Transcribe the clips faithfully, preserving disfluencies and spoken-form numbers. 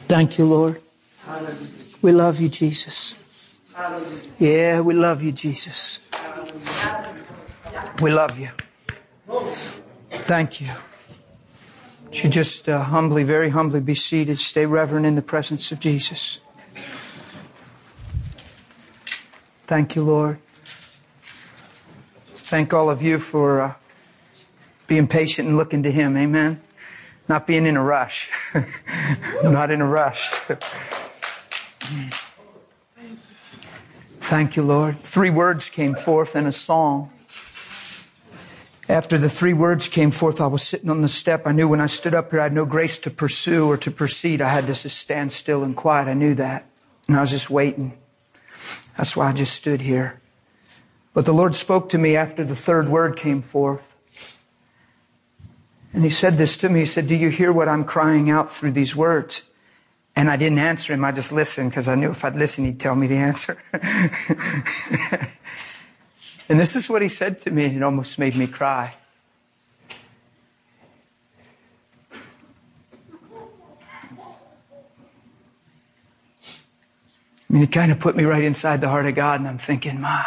Thank you, Lord. We love you, Jesus. Yeah, we love you, Jesus. We love you. Thank you. Would you just uh, humbly, very humbly be seated. Stay reverent in the presence of Jesus. Thank you, Lord. Thank all of you for uh, being patient and looking to Him. Amen. Not being in a rush. Not in a rush. Thank you, Lord. Three words came forth in a song. After the three words came forth, I was sitting on the step. I knew when I stood up here, I had no grace to pursue or to proceed. I had to just stand still and quiet. I knew that. And I was just waiting. That's why I just stood here. But the Lord spoke to me after the third word came forth. And He said this to me. He said, do you hear what I'm crying out through these words? And I didn't answer Him. I just listened because I knew if I'd listen, He'd tell me the answer. And this is what He said to me, and it almost made me cry. I mean, it kind of put me right inside the heart of God, and I'm thinking, my.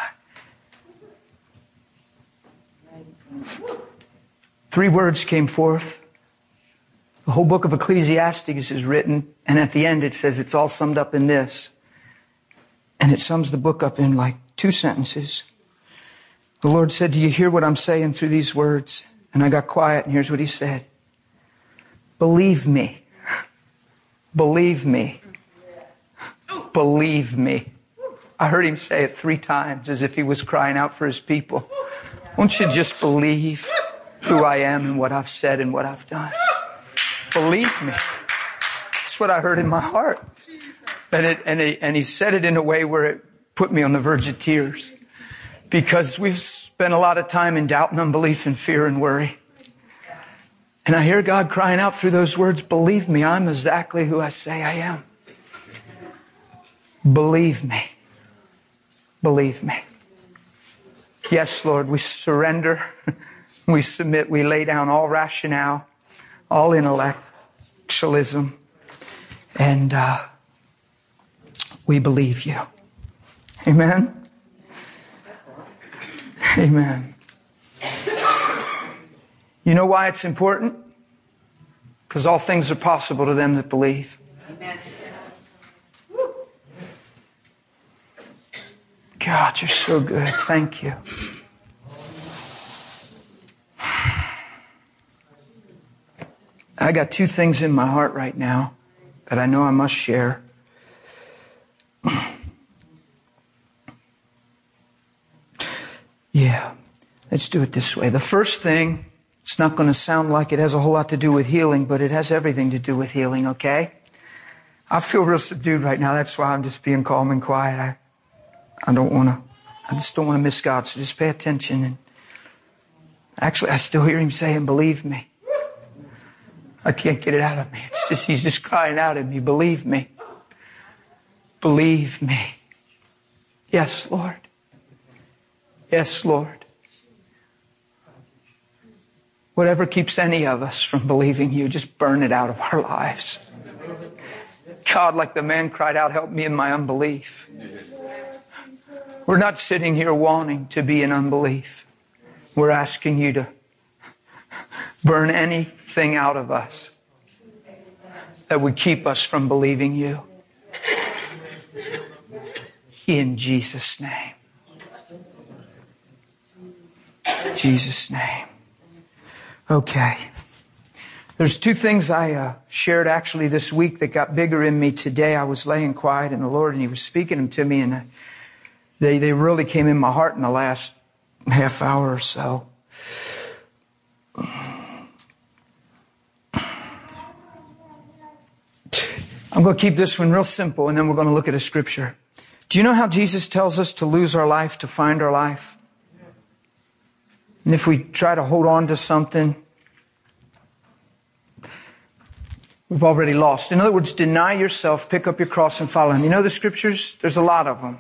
Three words came forth. The whole book of Ecclesiastes is written, and at the end it says it's all summed up in this. And it sums the book up in like two sentences. The Lord said, do you hear what I'm saying through these words? And I got quiet, and here's what He said. Believe me. Believe me. Believe me. I heard Him say it three times as if He was crying out for His people. Won't you just believe who I am and what I've said and what I've done? Believe me. That's what I heard in my heart. And, it, and, he, and he said it in a way where it put me on the verge of tears. Because we've spent a lot of time in doubt and unbelief and fear and worry. And I hear God crying out through those words, believe me, I'm exactly who I say I am. Believe me. Believe me. Yes, Lord, we surrender. We submit. We lay down all rationale, all intellectualism. And uh, we believe you. Amen. Amen. You know why it's important? Because all things are possible to them that believe. Amen. God, you're so good. Thank you. I got two things in my heart right now that I know I must share. Yeah, let's do it this way. The first thing, it's not going to sound like it has a whole lot to do with healing, but it has everything to do with healing, okay? I feel real subdued right now. That's why I'm just being calm and quiet. I, I don't want to, I just don't want to miss God. So just pay attention. And actually, I still hear Him saying, believe me. I can't get it out of me. It's just, He's just crying out at me. Believe me. Believe me. Yes, Lord. Yes, Lord. Whatever keeps any of us from believing you, just burn it out of our lives. God, like the man cried out, help me in my unbelief. We're not sitting here wanting to be in unbelief. We're asking you to burn anything out of us that would keep us from believing you. In Jesus' name. Jesus' name. Okay. There's two things I uh, shared actually this week that got bigger in me today. I was laying quiet in the Lord and He was speaking them to me, and I, they, they really came in my heart in the last half hour or so. I'm going to keep this one real simple, and then we're going to look at a scripture. Do you know how Jesus tells us to lose our life to find our life? And if we try to hold on to something, we've already lost. In other words, deny yourself, pick up your cross and follow Him. You know the scriptures? There's a lot of them.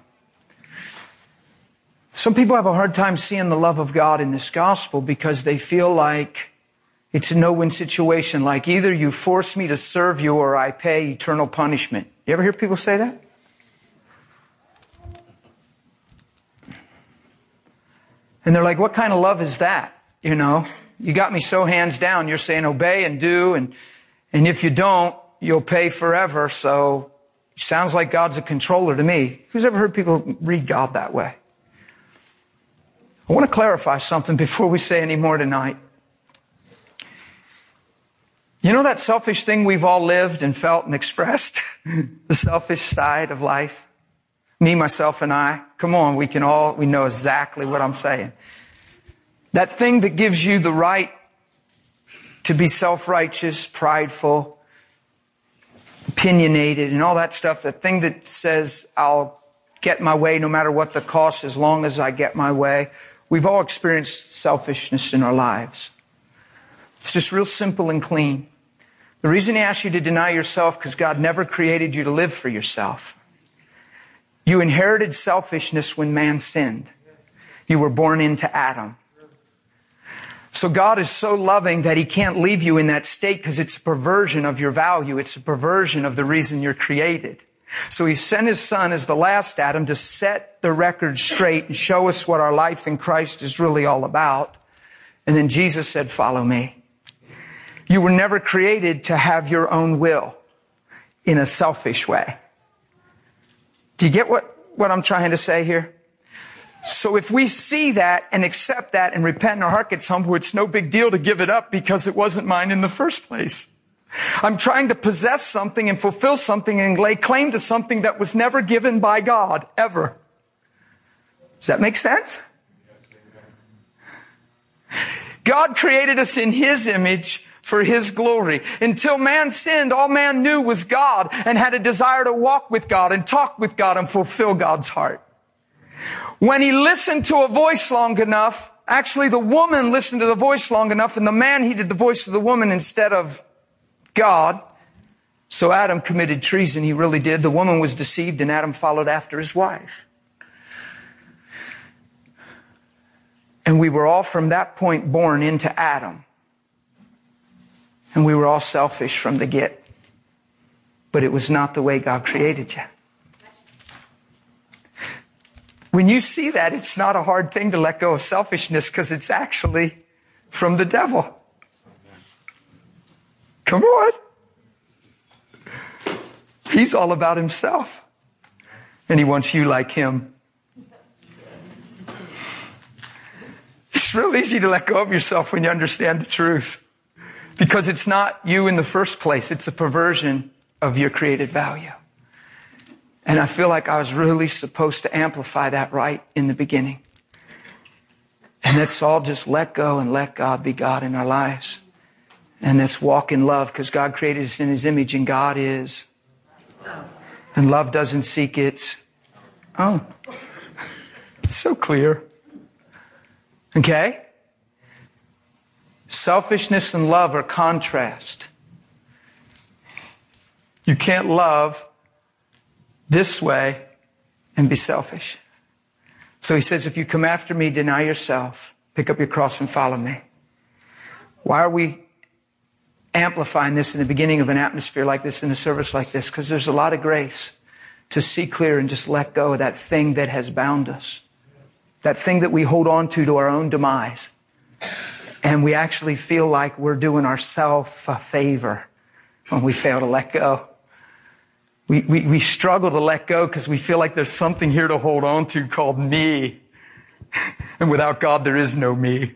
Some people have a hard time seeing the love of God in this gospel because they feel like It's a no-win situation, like either you force me to serve you or I pay eternal punishment. You ever hear people say that? And they're like, what kind of love is that? You know, you got me so hands down. You're saying obey and do, and and if you don't, you'll pay forever. So sounds like God's a controller to me. Who's ever heard people read God that way? I want to clarify something before we say any more tonight. You know that selfish thing we've all lived and felt and expressed? The selfish side of life? Me, myself, and I. Come on, we can all, we know exactly what I'm saying. That thing that gives you the right to be self-righteous, prideful, opinionated, and all that stuff. That thing that says, I'll get my way no matter what the cost as long as I get my way. We've all experienced selfishness in our lives. It's just real simple and clean. The reason He asks you to deny yourself, because God never created you to live for yourself. You inherited selfishness when man sinned. You were born into Adam. So God is so loving that He can't leave you in that state because it's a perversion of your value. It's a perversion of the reason you're created. So He sent His Son as the last Adam to set the record straight and show us what our life in Christ is really all about. And then Jesus said, follow me. You were never created to have your own will in a selfish way. Do you get what, what I'm trying to say here? So if we see that and accept that and repent and our heart gets humble, it's no big deal to give it up because it wasn't mine in the first place. I'm trying to possess something and fulfill something and lay claim to something that was never given by God, ever. Does that make sense? God created us in His image for His glory. Until man sinned, all man knew was God and had a desire to walk with God and talk with God and fulfill God's heart. When he listened to a voice long enough, actually the woman listened to the voice long enough and the man heeded the voice of the woman instead of God. So Adam committed treason. He really did. The woman was deceived and Adam followed after his wife. And we were all from that point born into Adam. And we were all selfish from the get. But it was not the way God created you. When you see that, it's not a hard thing to let go of selfishness because it's actually from the devil. Come on. He's all about himself. And he wants you like him. It's real easy to let go of yourself when you understand the truth. Because it's not you in the first place. It's a perversion of your created value. And I feel like I was really supposed to amplify that right in the beginning. And let's all just let go and let God be God in our lives. And let's walk in love because God created us in His image and God is. And love doesn't seek its own. It's so clear. Okay? Selfishness and love are contrast. You can't love this way and be selfish. So He says, if you come after me, deny yourself, pick up your cross and follow me. Why are we amplifying this in the beginning of an atmosphere like this, in a service like this? Because there's a lot of grace to see clear and just let go of that thing that has bound us. That thing that we hold on to to our own demise. And we actually feel like we're doing ourselves a favor when we fail to let go. We, we, we struggle to let go because we feel like there's something here to hold on to called me. And without God, there is no me.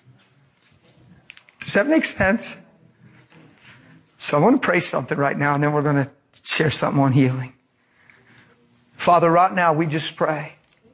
Does that make sense? So I want to pray something right now, and then we're going to share something on healing. Father, right now we just pray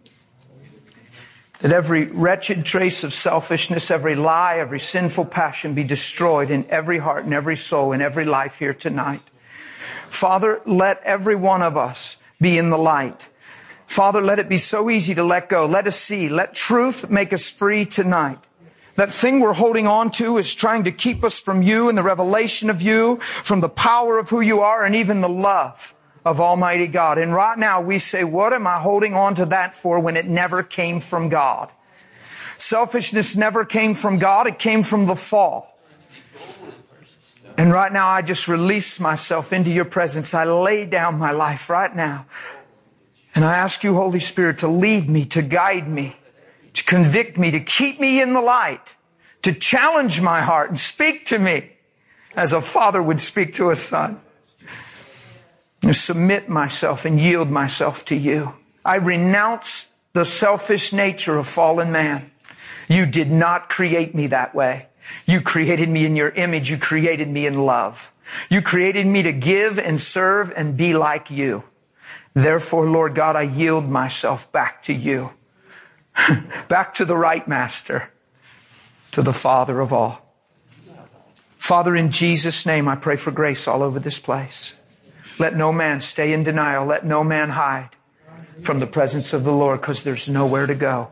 that every wretched trace of selfishness, every lie, every sinful passion be destroyed in every heart and every soul and every life here tonight. Father, let every one of us be in the light. Father, let it be so easy to let go. Let us see. Let truth make us free tonight. That thing we're holding on to is trying to keep us from you and the revelation of you, from the power of who you are, and even the love of Almighty God. And right now we say, what am I holding on to that for when it never came from God? Selfishness never came from God. It came from the fall. And right now, I just release myself into your presence. I lay down my life right now. And I ask you, Holy Spirit, to lead me, to guide me, to convict me, to keep me in the light, to challenge my heart and speak to me as a father would speak to a son. And submit myself and yield myself to you. I renounce the selfish nature of fallen man. You did not create me that way. You created me in your image. You created me in love. You created me to give and serve and be like you. Therefore, Lord God, I yield myself back to you. Back to the right master, to the Father of all. Father, in Jesus' name, I pray for grace all over this place. Let no man stay in denial. Let no man hide from the presence of the Lord, because there's nowhere to go.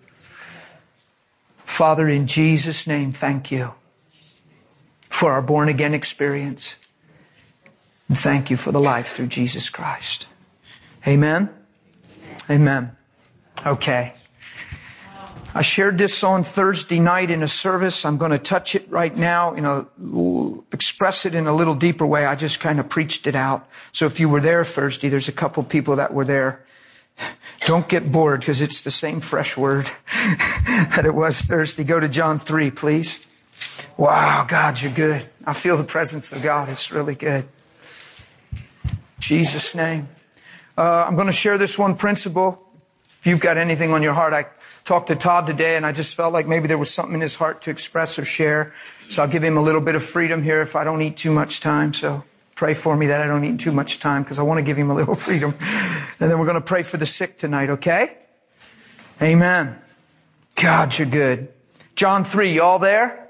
Father, in Jesus' name, thank you for our born-again experience. And thank you for the life through Jesus Christ. Amen? Amen. Okay. I shared this on Thursday night in a service. I'm going to touch it right now, you know, express it in a little deeper way. I just kind of preached it out. So if you were there Thursday, there's a couple people that were there. Don't get bored, because it's the same fresh word that it was Thursday. Go to John three, please. Wow, God, you're good. I feel the presence of God. It's really good. Jesus' name. Uh, I'm going to share this one principle. If you've got anything on your heart, I talked to Todd today, and I just felt like maybe there was something in his heart to express or share. So I'll give him a little bit of freedom here if I don't eat too much time. So pray for me that I don't eat too much time, because I want to give him a little freedom. And then we're going to pray for the sick tonight, okay? Amen. God, you're good. John three, you all there?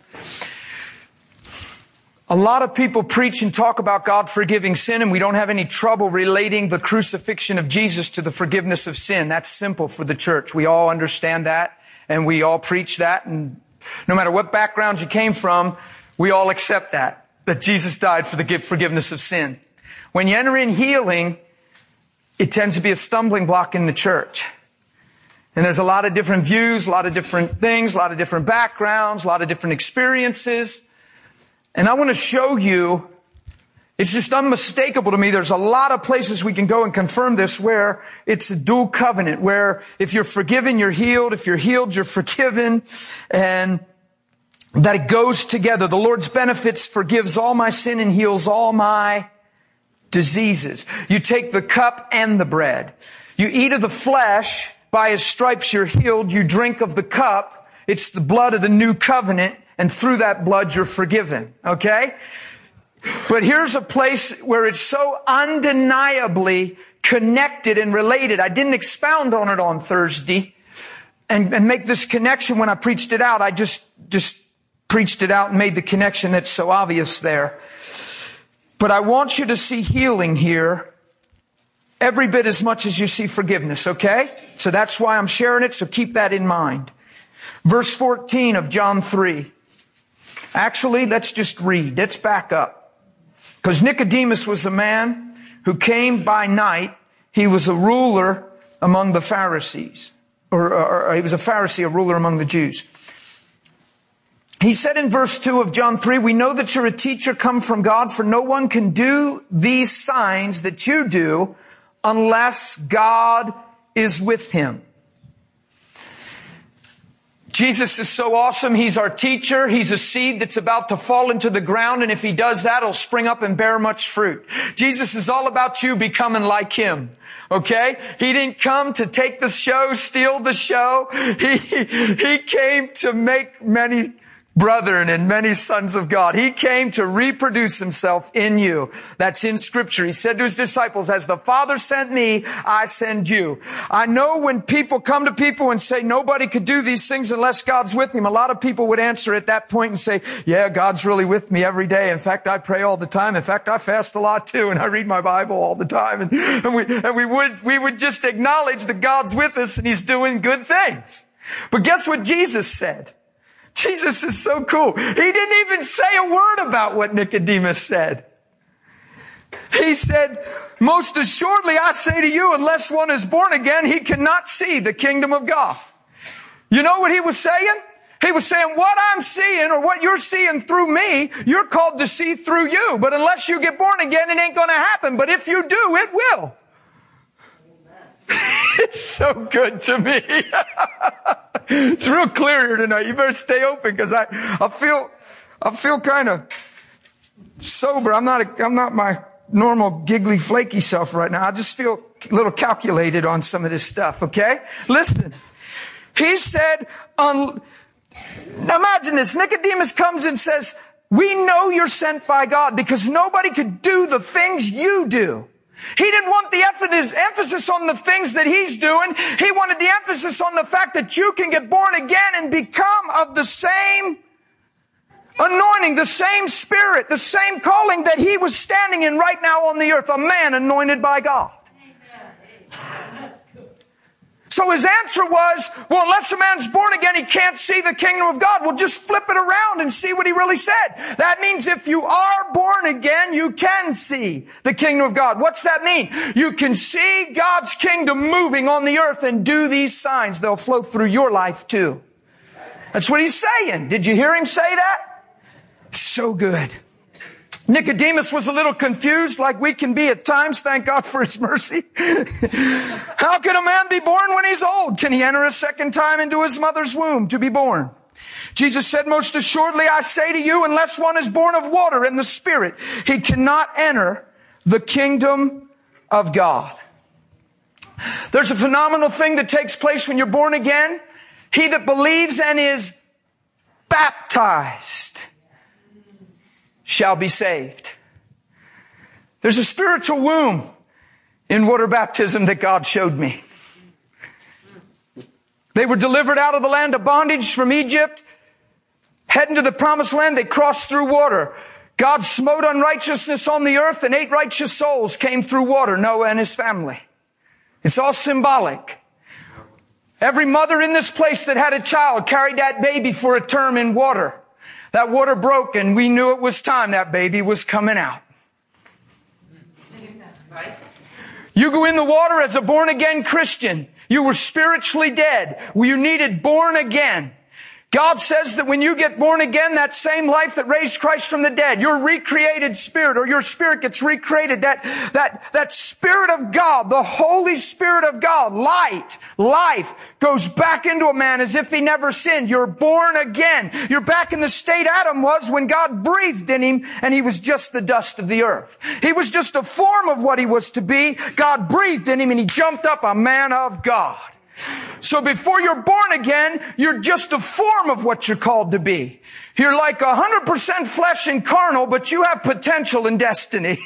A lot of people preach and talk about God forgiving sin, and we don't have any trouble relating the crucifixion of Jesus to the forgiveness of sin. That's simple for the church. We all understand that, and we all preach that, and no matter what background you came from, we all accept that, that Jesus died for the forgiveness of sin. When you enter in healing, it tends to be a stumbling block in the church. And there's a lot of different views, a lot of different things, a lot of different backgrounds, a lot of different experiences. And I want to show you, it's just unmistakable to me. There's a lot of places we can go and confirm this where it's a dual covenant, where if you're forgiven, you're healed. If you're healed, you're forgiven. And that it goes together. The Lord's benefits forgives all my sin and heals all my diseases. You take the cup and the bread. You eat of the flesh, by His stripes you're healed. You drink of the cup. It's the blood of the new covenant. And through that blood, you're forgiven. Okay? But here's a place where it's so undeniably connected and related. I didn't expound on it on Thursday and, and make this connection when I preached it out. I just, just preached it out and made the connection that's so obvious there. But I want you to see healing here every bit as much as you see forgiveness. Okay? So that's why I'm sharing it. So keep that in mind. Verse fourteen of John three. Actually, let's just read. Let's back up. Because Nicodemus was a man who came by night. He was a ruler among the Pharisees. Or, or, or he was a Pharisee, a ruler among the Jews. He said in verse two of John three, "We know that you're a teacher come from God, for no one can do these signs that you do unless God is with him." Jesus is so awesome. He's our teacher. He's a seed that's about to fall into the ground. And if He does that, it'll spring up and bear much fruit. Jesus is all about you becoming like Him. Okay? He didn't come to take the show, steal the show. He, he came to make many brethren and many sons of God. He came to reproduce Himself in you. That's in Scripture. He said to His disciples, "As the Father sent me, I send you." I know when people come to people and say nobody could do these things unless God's with him, a lot of people would answer at that point and say, "Yeah, God's really with me every day. In fact, I pray all the time. In fact, I fast a lot too, and I read my Bible all the time." And, and we, and we would, we would just acknowledge that God's with us and He's doing good things. But guess what Jesus said? Jesus is so cool. He didn't even say a word about what Nicodemus said. He said, "Most assuredly I say to you, unless one is born again, he cannot see the kingdom of God." You know what he was saying? He was saying, what I'm seeing or what you're seeing through me, you're called to see through you. But unless you get born again, it ain't going to happen. But if you do, it will. It's so good to me. It's real clear here tonight. You better stay open because I, I feel, I feel kind of sober. I'm not, a, I'm not my normal giggly, flaky self right now. I just feel a little calculated on some of this stuff. Okay, listen. He said, um, now imagine this. Nicodemus comes and says, we know you're sent by God because nobody could do the things you do. He didn't want the emphasis on the things that he's doing. He wanted the emphasis on the fact that you can get born again and become of the same anointing, the same spirit, the same calling that he was standing in right now on the earth, a man anointed by God. So his answer was, well, unless a man's born again, he can't see the kingdom of God. Well, just flip it around and see what he really said. That means if you are born again, you can see the kingdom of God. What's that mean? You can see God's kingdom moving on the earth and do these signs. They'll flow through your life too. That's what he's saying. Did you hear him say that? So good. Nicodemus was a little confused, like we can be at times. Thank God for his mercy. How can a man be born when he's old? Can he enter a second time into his mother's womb to be born? Jesus said, most assuredly, I say to you, unless one is born of water and the Spirit, he cannot enter the kingdom of God. There's a phenomenal thing that takes place when you're born again. He that believes and is baptized shall be saved. There's a spiritual womb in water baptism that God showed me. They were delivered out of the land of bondage from Egypt, heading to the promised land. They crossed through water. God smote unrighteousness on the earth and eight righteous souls came through water, Noah and his family. It's all symbolic. Every mother in this place that had a child carried that baby for a term in water. That water broke and we knew it was time. That baby was coming out. You go in the water as a born again Christian. You were spiritually dead. You needed born again. God says that when you get born again, that same life that raised Christ from the dead, your recreated spirit or your spirit gets recreated. That, that, that Spirit of God, the Holy Spirit of God, light, life, goes back into a man as if he never sinned. You're born again. You're back in the state Adam was when God breathed in him and he was just the dust of the earth. He was just a form of what he was to be. God breathed in him and he jumped up a man of God. So before you're born again, you're just a form of what you're called to be. You're like a hundred percent flesh and carnal, but you have potential and destiny.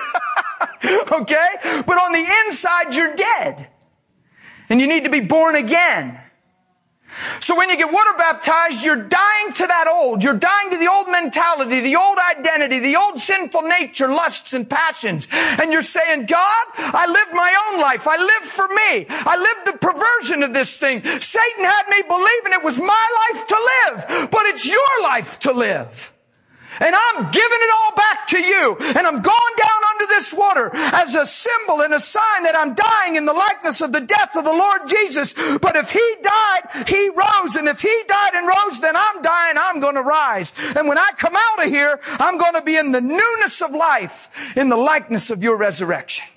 Okay? But on the inside, you're dead. And you need to be born again. So when you get water baptized, you're dying to that old. You're dying to the old mentality, the old identity, the old sinful nature, lusts and passions. And you're saying, God, I lived my own life. I lived for me. I lived the perversion of this thing. Satan had me believing it was my life to live, but it's your life to live. And I'm giving it all back to you. And I'm going down under this water as a symbol and a sign that I'm dying in the likeness of the death of the Lord Jesus. But if he died, he rose. And if he died and rose, then I'm dying, I'm going to rise. And when I come out of here, I'm going to be in the newness of life, in the likeness of your resurrection.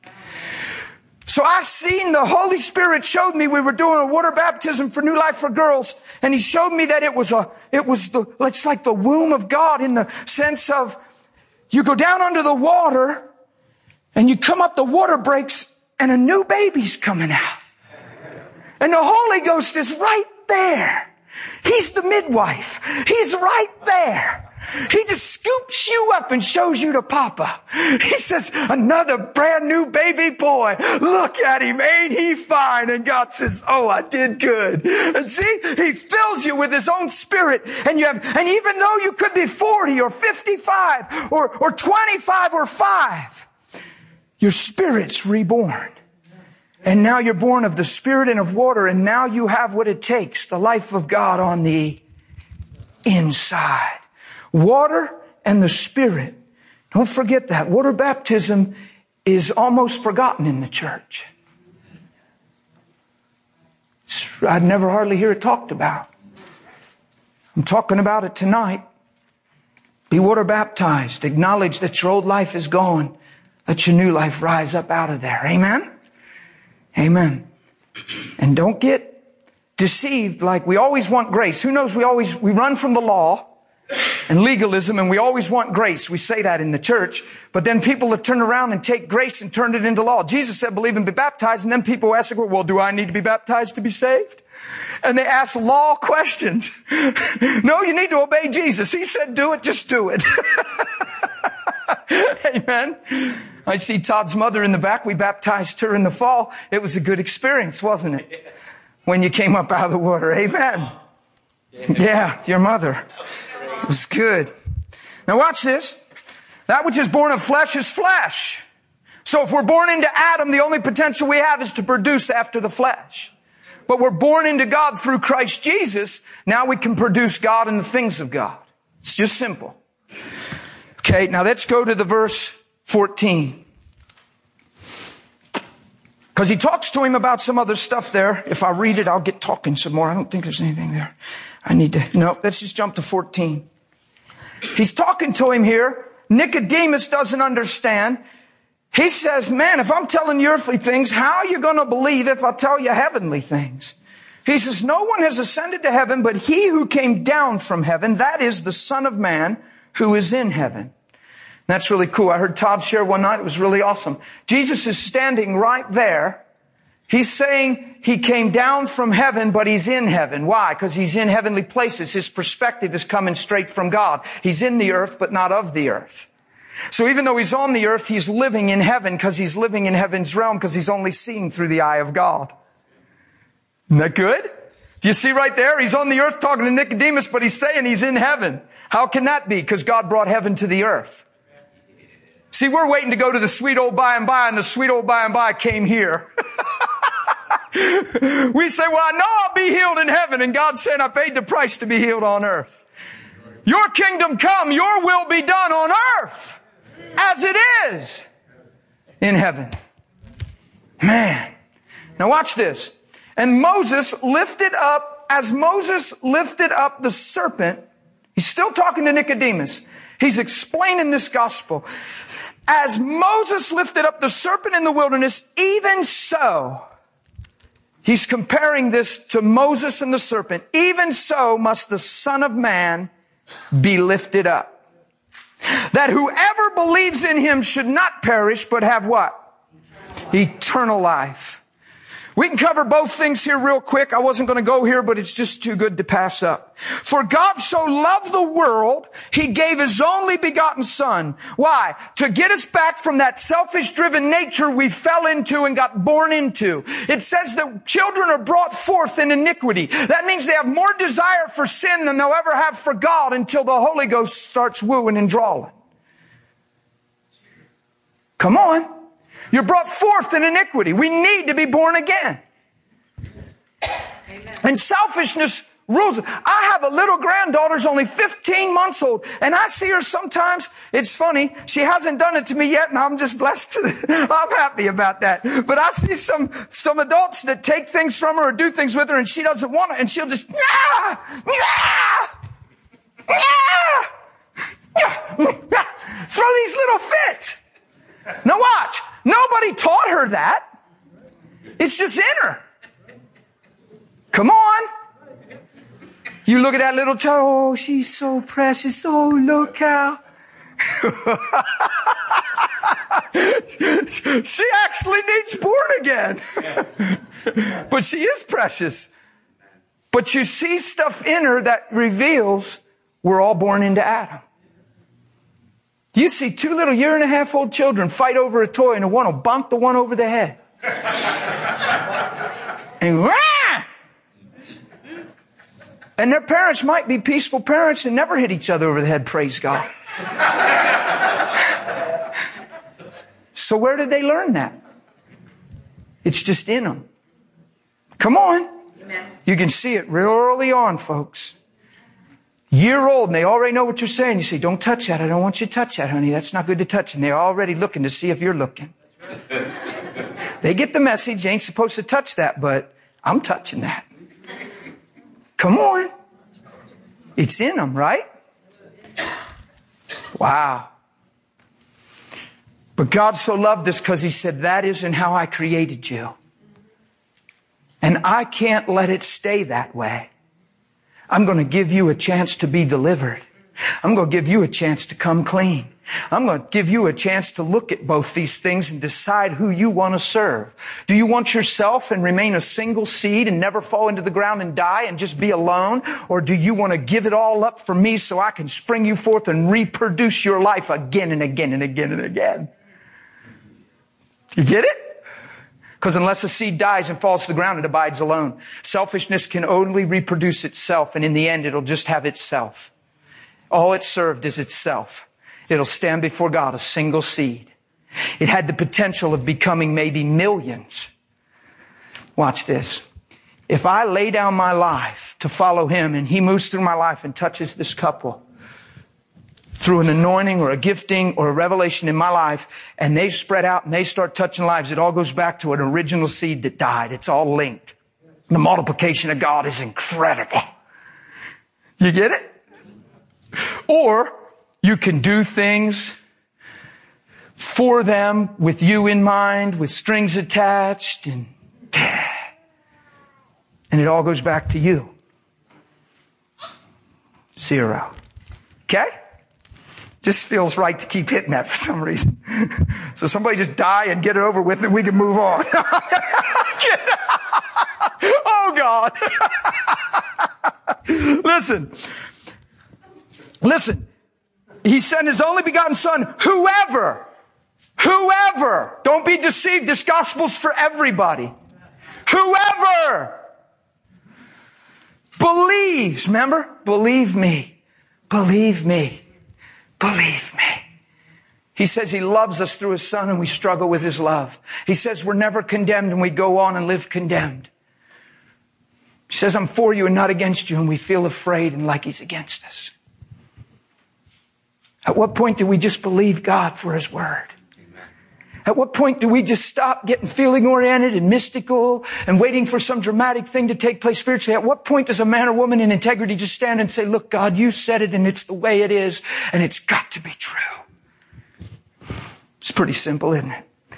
So I seen the Holy Spirit showed me we were doing a water baptism for New Life for Girls. And he showed me that it was a, it was the, it's like the womb of God in the sense of you go down under the water and you come up, the water breaks and a new baby's coming out. And the Holy Ghost is right there. He's the midwife. He's right there. He just scoops you up and shows you to Papa. He says, another brand new baby boy. Look at him. Ain't he fine? And God says, oh, I did good. And see, he fills you with his own spirit. And you have, and even though you could be forty or fifty-five or, or twenty-five or five, your spirit's reborn. And now you're born of the Spirit and of water. And now you have what it takes, the life of God on the inside. Water and the Spirit. Don't forget that. Water baptism is almost forgotten in the church. I'd never hardly hear it talked about. I'm talking about it tonight. Be water baptized. Acknowledge that your old life is gone. Let your new life rise up out of there. Amen? Amen. And don't get deceived like we always want grace. Who knows we always, we run from the law and legalism and we always want grace. We say that in the church. But then people have turned around and take grace and turned it into law. Jesus said, believe and be baptized. And then people ask, well, do I need to be baptized to be saved? And they ask law questions. No, you need to obey Jesus. He said, do it, just do it. Amen. I see Todd's mother in the back. We baptized her in the fall. It was a good experience, wasn't it? When you came up out of the water. Amen. Yeah, your mother. It was good. Now watch this. That which is born of flesh is flesh. So if we're born into Adam, the only potential we have is to produce after the flesh. But we're born into God through Christ Jesus. Now we can produce God and the things of God. It's just simple. Okay, now let's go to the verse fourteen. Because he talks to him about some other stuff there. If I read it, I'll get talking some more. I don't think there's anything there. I need to, no, let's just jump to fourteen. He's talking to him here. Nicodemus doesn't understand. He says, man, if I'm telling you earthly things, how are you going to believe if I tell you heavenly things? He says, no one has ascended to heaven, but he who came down from heaven, that is the Son of Man who is in heaven. That's really cool. I heard Todd share one night. It was really awesome. Jesus is standing right there. He's saying he came down from heaven, but he's in heaven. Why? Because he's in heavenly places. His perspective is coming straight from God. He's in the earth, but not of the earth. So even though he's on the earth, he's living in heaven because he's living in heaven's realm because he's only seeing through the eye of God. Isn't that good? Do you see right there? He's on the earth talking to Nicodemus, but he's saying he's in heaven. How can that be? Because God brought heaven to the earth. See, we're waiting to go to the sweet old by and by, and the sweet old by and by came here. We say, well, I know I'll be healed in heaven, and God's saying I paid the price to be healed on earth. Your kingdom come, your will be done on earth as it is in heaven. Man. Now watch this. And Moses lifted up, as Moses lifted up the serpent, he's still talking to Nicodemus. He's explaining this gospel. As Moses lifted up the serpent in the wilderness, even so, he's comparing this to Moses and the serpent. Even so must the Son of Man be lifted up. That whoever believes in him should not perish, but have what? Eternal life. We can cover both things here real quick. I wasn't going to go here, but it's just too good to pass up. For God so loved the world, he gave his only begotten Son. Why? To get us back from that selfish-driven nature we fell into and got born into. It says that children are brought forth in iniquity. That means they have more desire for sin than they'll ever have for God until the Holy Ghost starts wooing and drawing. Come on. You're brought forth in iniquity. We need to be born again. Amen. And selfishness rules. I have a little granddaughter who's only fifteen months old, and I see her sometimes. It's funny. She hasn't done it to me yet, and I'm just blessed. I'm happy about that. But I see some, some adults that take things from her or do things with her, and she doesn't want it, and she'll just, yeah, yeah, yeah, yeah, throw these little fits. Now watch. Nobody taught her that. It's just in her. Come on. You look at that little child. Oh, she's so precious. Oh, look how. She actually needs born again. But she is precious. But you see stuff in her that reveals we're all born into Adam. You see two little year and a half old children fight over a toy, and the one will bonk the one over the head. And rah! And their parents might be peaceful parents and never hit each other over the head, praise God. So where did they learn that? It's just in them. Come on. Amen. You can see it real early on, folks. Year old, and they already know what you're saying. You say, don't touch that. I don't want you to touch that, honey. That's not good to touch. And they're already looking to see if you're looking. They get the message. You ain't supposed to touch that, but I'm touching that. Come on. It's in them, right? Wow. But God so loved us because he said, that isn't how I created you. And I can't let it stay that way. I'm going to give you a chance to be delivered. I'm going to give you a chance to come clean. I'm going to give you a chance to look at both these things and decide who you want to serve. Do you want yourself and remain a single seed and never fall into the ground and die and just be alone? Or do you want to give it all up for me so I can spring you forth and reproduce your life again and again and again and again? You get it? Because unless a seed dies and falls to the ground, it abides alone. Selfishness can only reproduce itself, and in the end, it'll just have itself. All it served is itself. It'll stand before God, a single seed. It had the potential of becoming maybe millions. Watch this. If I lay down my life to follow him and he moves through my life and touches this couple through an anointing or a gifting or a revelation in my life, and they spread out and they start touching lives, it all goes back to an original seed that died. It's all linked. The multiplication of God is incredible. You get it? Or you can do things for them with you in mind, with strings attached, and, and it all goes back to you. Zero. Okay? Just feels right to keep hitting that for some reason. So somebody just die and get it over with and we can move on. Oh God. Listen. Listen. He sent his only begotten son, whoever, whoever, don't be deceived. This gospel's for everybody. Whoever believes, remember? Believe me. Believe me. Believe me. He says he loves us through his son and we struggle with his love. He says we're never condemned and we go on and live condemned. He says I'm for you and not against you, and we feel afraid and like he's against us. At what point do we just believe God for his word? At what point do we just stop getting feeling oriented and mystical and waiting for some dramatic thing to take place spiritually? At what point does a man or woman in integrity just stand and say, look, God, you said it and it's the way it is and it's got to be true? It's pretty simple, isn't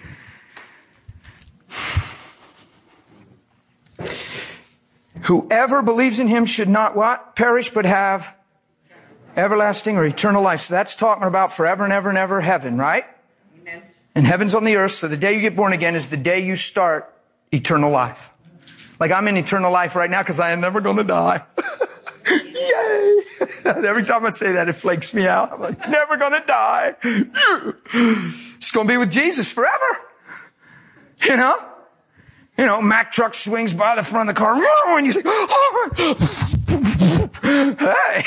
it? Whoever believes in him should not what? Perish, but have everlasting or eternal life. So that's talking about forever and ever and ever heaven, right? And heaven's on the earth, so the day you get born again is the day you start eternal life. Like I'm in eternal life right now because I am never going to die. Yay! Every time I say that, it flakes me out. I'm like, never going to die. It's going to be with Jesus forever. You know? You know, Mack truck swings by the front of the car, and you say, oh, hey.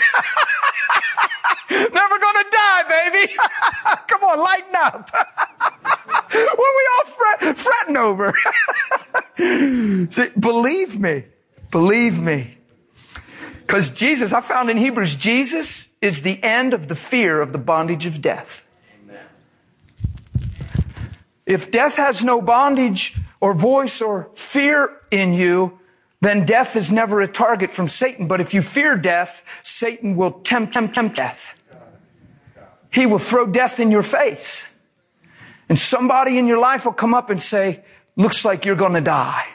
Never gonna die, baby. Come on, lighten up. What are we all fret, fretting over? See, believe me. Believe me. Because Jesus, I found in Hebrews, Jesus is the end of the fear of the bondage of death. Amen. If death has no bondage or voice or fear in you, then death is never a target from Satan. But if you fear death, Satan will tempt, tempt, tempt death. He will throw death in your face. And somebody in your life will come up and say, looks like you're going to die.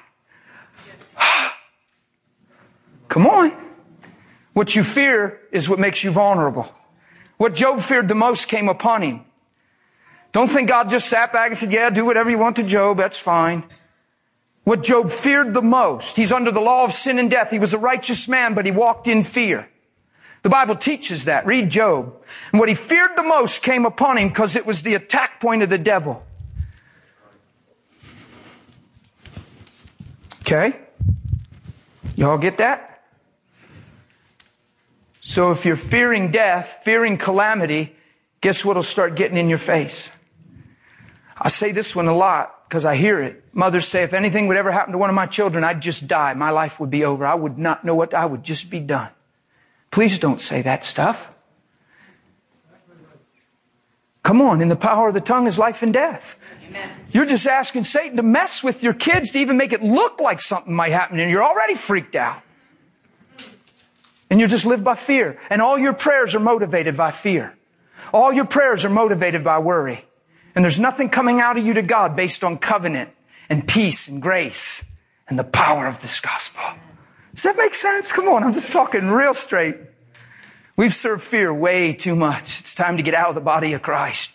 Come on. What you fear is what makes you vulnerable. What Job feared the most came upon him. Don't think God just sat back and said, yeah, do whatever you want to Job. That's fine. What Job feared the most, he's under the law of sin and death. He was a righteous man, but he walked in fear. The Bible teaches that. Read Job. And what he feared the most came upon him because it was the attack point of the devil. Okay? Y'all get that? So if you're fearing death, fearing calamity, guess what'll start getting in your face? I say this one a lot because I hear it. Mothers say, if anything would ever happen to one of my children, I'd just die. My life would be over. I would not know what, I would just be done. Please don't say that stuff. Come on, in the power of the tongue is life and death. Amen. You're just asking Satan to mess with your kids to even make it look like something might happen, and you're already freaked out. And you just live by fear. And all your prayers are motivated by fear. All your prayers are motivated by worry. And there's nothing coming out of you to God based on covenant and peace and grace and the power of this gospel. Does that make sense? Come on, I'm just talking real straight. We've served fear way too much. It's time to get out of the body of Christ.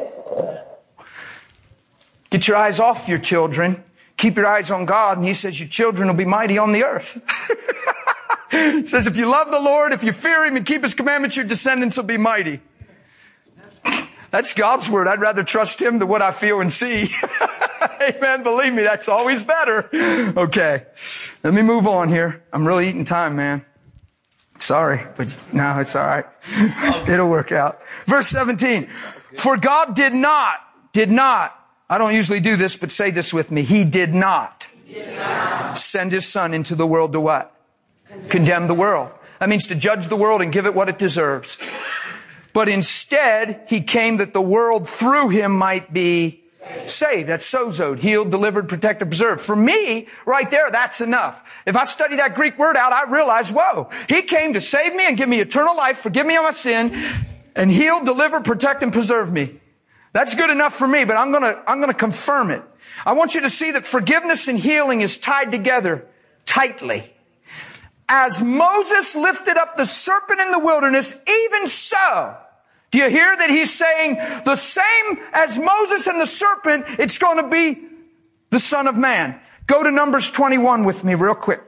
Get your eyes off your children. Keep your eyes on God. And He says your children will be mighty on the earth. He says if you love the Lord, if you fear Him and keep His commandments, your descendants will be mighty. That's God's word. I'd rather trust Him than what I feel and see. Amen. Believe me, that's always better. Okay. Let me move on here. I'm really eating time, man. Sorry, but no, it's all right. It'll work out. Verse seventeen. For God did not, did not, I don't usually do this, but say this with me. He did not, he did not. send His Son into the world to what? Condemn. Condemn the world. That means to judge the world and give it what it deserves. But instead, He came that the world through Him might be saved. saved. That's sozoed, healed, delivered, protected, preserved. For me, right there, that's enough. If I study that Greek word out, I realize, whoa, He came to save me and give me eternal life, forgive me of my sin, and heal, deliver, protect, and preserve me. That's good enough for me, but I'm gonna, I'm gonna confirm it. I want you to see that forgiveness and healing is tied together tightly. As Moses lifted up the serpent in the wilderness, even so, do you hear that He's saying the same as Moses and the serpent, it's going to be the Son of Man. Go to Numbers twenty-one with me real quick.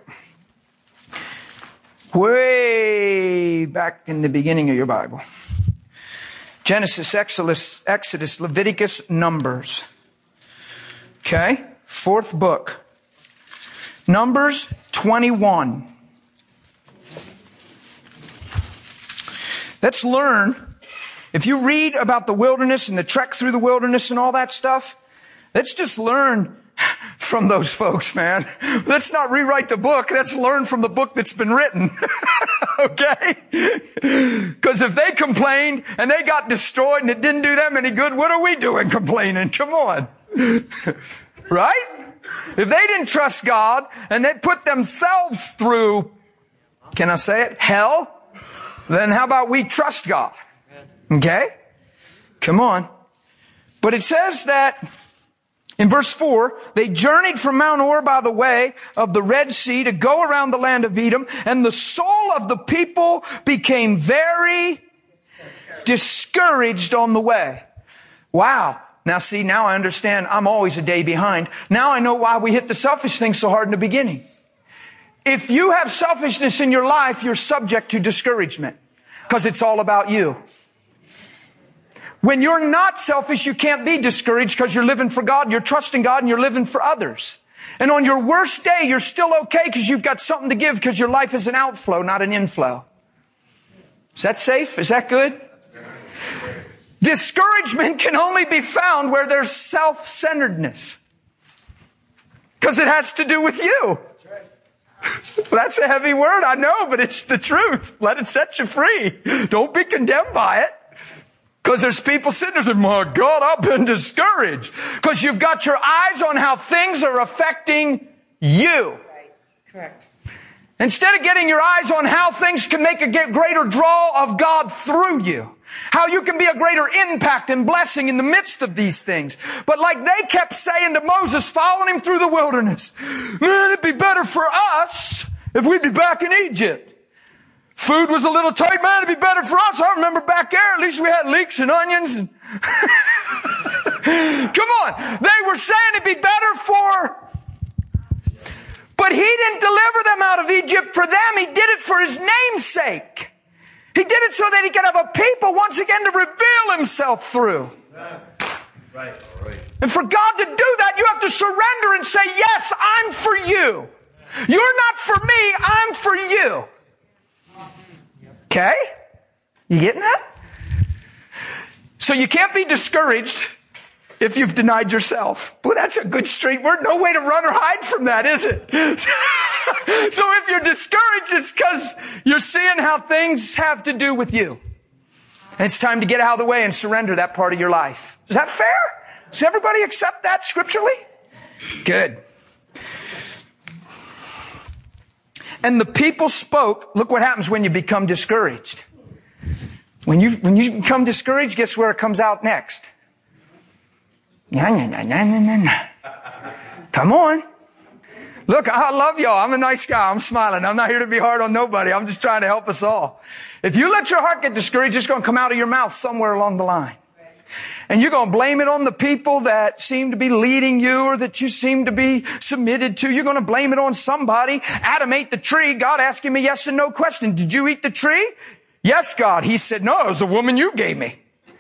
Way back in the beginning of your Bible. Genesis, Exodus, Exodus, Leviticus, Numbers. Okay? Fourth book. Numbers twenty-one. Let's learn. If you read about the wilderness and the trek through the wilderness and all that stuff, let's just learn from those folks, man. Let's not rewrite the book. Let's learn from the book that's been written. Okay? Because if they complained and they got destroyed and it didn't do them any good, what are we doing complaining? Come on. Right? If they didn't trust God and they put themselves through, can I say it, hell, then how about we trust God? Okay? Come on. But it says that in verse four, they journeyed from Mount Or by the way of the Red Sea to go around the land of Edom, and the soul of the people became very discouraged on the way. Wow. Now see, now I understand I'm always a day behind. Now I know why we hit the selfish thing so hard in the beginning. If you have selfishness in your life, you're subject to discouragement because it's all about you. When you're not selfish, you can't be discouraged because you're living for God, you're trusting God, and you're living for others. And on your worst day, you're still okay because you've got something to give because your life is an outflow, not an inflow. Is that safe? Is that good? Discouragement can only be found where there's self-centeredness. Because it has to do with you. That's a heavy word, I know, but it's the truth. Let it set you free. Don't be condemned by it. Because there's people sitting there saying, my God, I've been discouraged. Because you've got your eyes on how things are affecting you. Right. Correct. Instead of getting your eyes on how things can make a greater draw of God through you. How you can be a greater impact and blessing in the midst of these things. But like they kept saying to Moses, following him through the wilderness, man, it'd be better for us if we'd be back in Egypt. Food was a little tight, man, it'd be better for us. I remember back there, at least we had leeks and onions. And come on. They were saying it'd be better for... But He didn't deliver them out of Egypt for them. He did it for His name's sake. He did it so that He could have a people once again to reveal Himself through. Right. Right. And for God to do that, you have to surrender and say, yes, I'm for you. You're not for me, I'm for you. Okay? You getting that? So you can't be discouraged if you've denied yourself. Well, that's a good straight word. No way to run or hide from that, is it? So if you're discouraged, it's because you're seeing how things have to do with you. And it's time to get out of the way and surrender that part of your life. Is that fair? Does everybody accept that scripturally? Good. And the people spoke. Look what happens when you become discouraged. When you, when you become discouraged, guess where it comes out next? Nah, nah, nah, nah, nah, nah. Come on. Look, I love y'all. I'm a nice guy. I'm smiling. I'm not here to be hard on nobody. I'm just trying to help us all. If you let your heart get discouraged, it's going to come out of your mouth somewhere along the line. And you're going to blame it on the people that seem to be leading you or that you seem to be submitted to. You're going to blame it on somebody. Adam ate the tree. God asked him a yes and no question. Did you eat the tree? Yes, God. He said, no, it was a woman you gave me.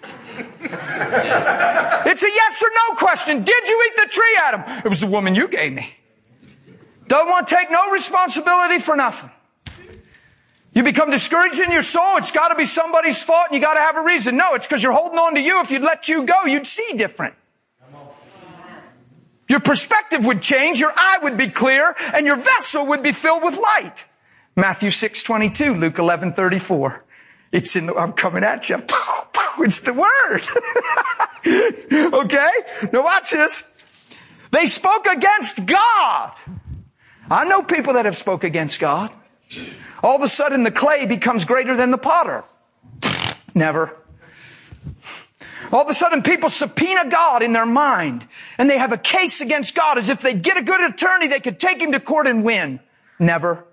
It's a yes or no question. Did you eat the tree, Adam? It was the woman you gave me. Don't want to take no responsibility for nothing. You become discouraged in your soul, it's got to be somebody's fault and you got to have a reason. No, it's because you're holding on to you. If you'd let you go, you'd see different. Your perspective would change, your eye would be clear, and your vessel would be filled with light. Matthew six twenty-two, Luke eleven thirty-four. It's in the, I'm coming at you. It's the word. Okay? Now watch this. They spoke against God. I know people that have spoke against God. All of a sudden the clay becomes greater than the potter. Never. All of a sudden people subpoena God in their mind and they have a case against God as if they get a good attorney, they could take him to court and win. Never.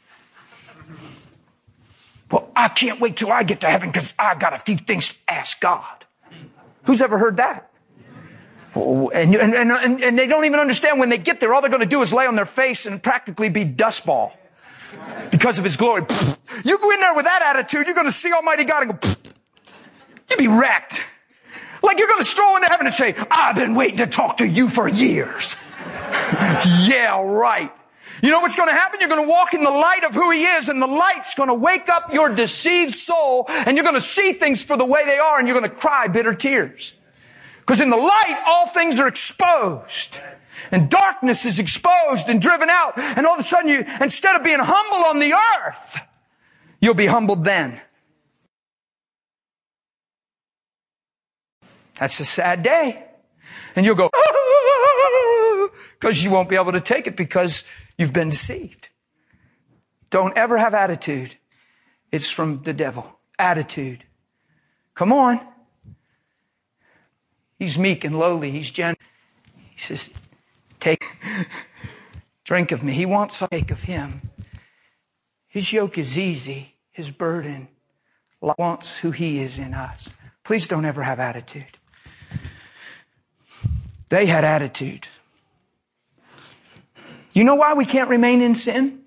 Well, I can't wait till I get to heaven because I got a few things to ask God. Who's ever heard that? Oh, and, and, and, and they don't even understand when they get there, all they're going to do is lay on their face and practically be dustball. Because of His glory. You go in there with that attitude, you're going to see Almighty God and go, you'll be wrecked. Like you're going to stroll into heaven and say, I've been waiting to talk to you for years. Yeah, right. You know what's going to happen? You're going to walk in the light of who He is, and the light's going to wake up your deceived soul, and you're going to see things for the way they are, and you're going to cry bitter tears. Because in the light, all things are exposed. And darkness is exposed and driven out. And all of a sudden, you, instead of being humble on the earth, you'll be humbled then. That's a sad day. And you'll go, because you won't be able to take it because you've been deceived. Don't ever have attitude. It's from the devil. Attitude. Come on. He's meek and lowly. He's gentle. He says, take, drink of me. He wants to take of Him. His yoke is easy. His burden wants who He is in us. Please don't ever have attitude. They had attitude. You know why we can't remain in sin?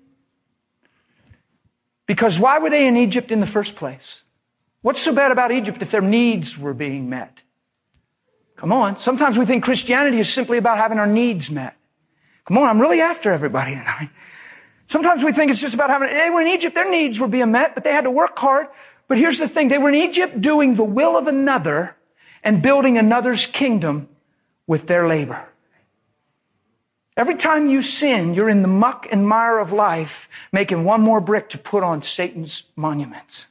Because why were they in Egypt in the first place? What's so bad about Egypt if their needs were being met? Come on. Sometimes we think Christianity is simply about having our needs met. Come on, I'm really after everybody tonight. Sometimes we think it's just about having, they were in Egypt, their needs were being met, but they had to work hard. But here's the thing, they were in Egypt doing the will of another and building another's kingdom with their labor. Every time you sin, you're in the muck and mire of life, making one more brick to put on Satan's monuments.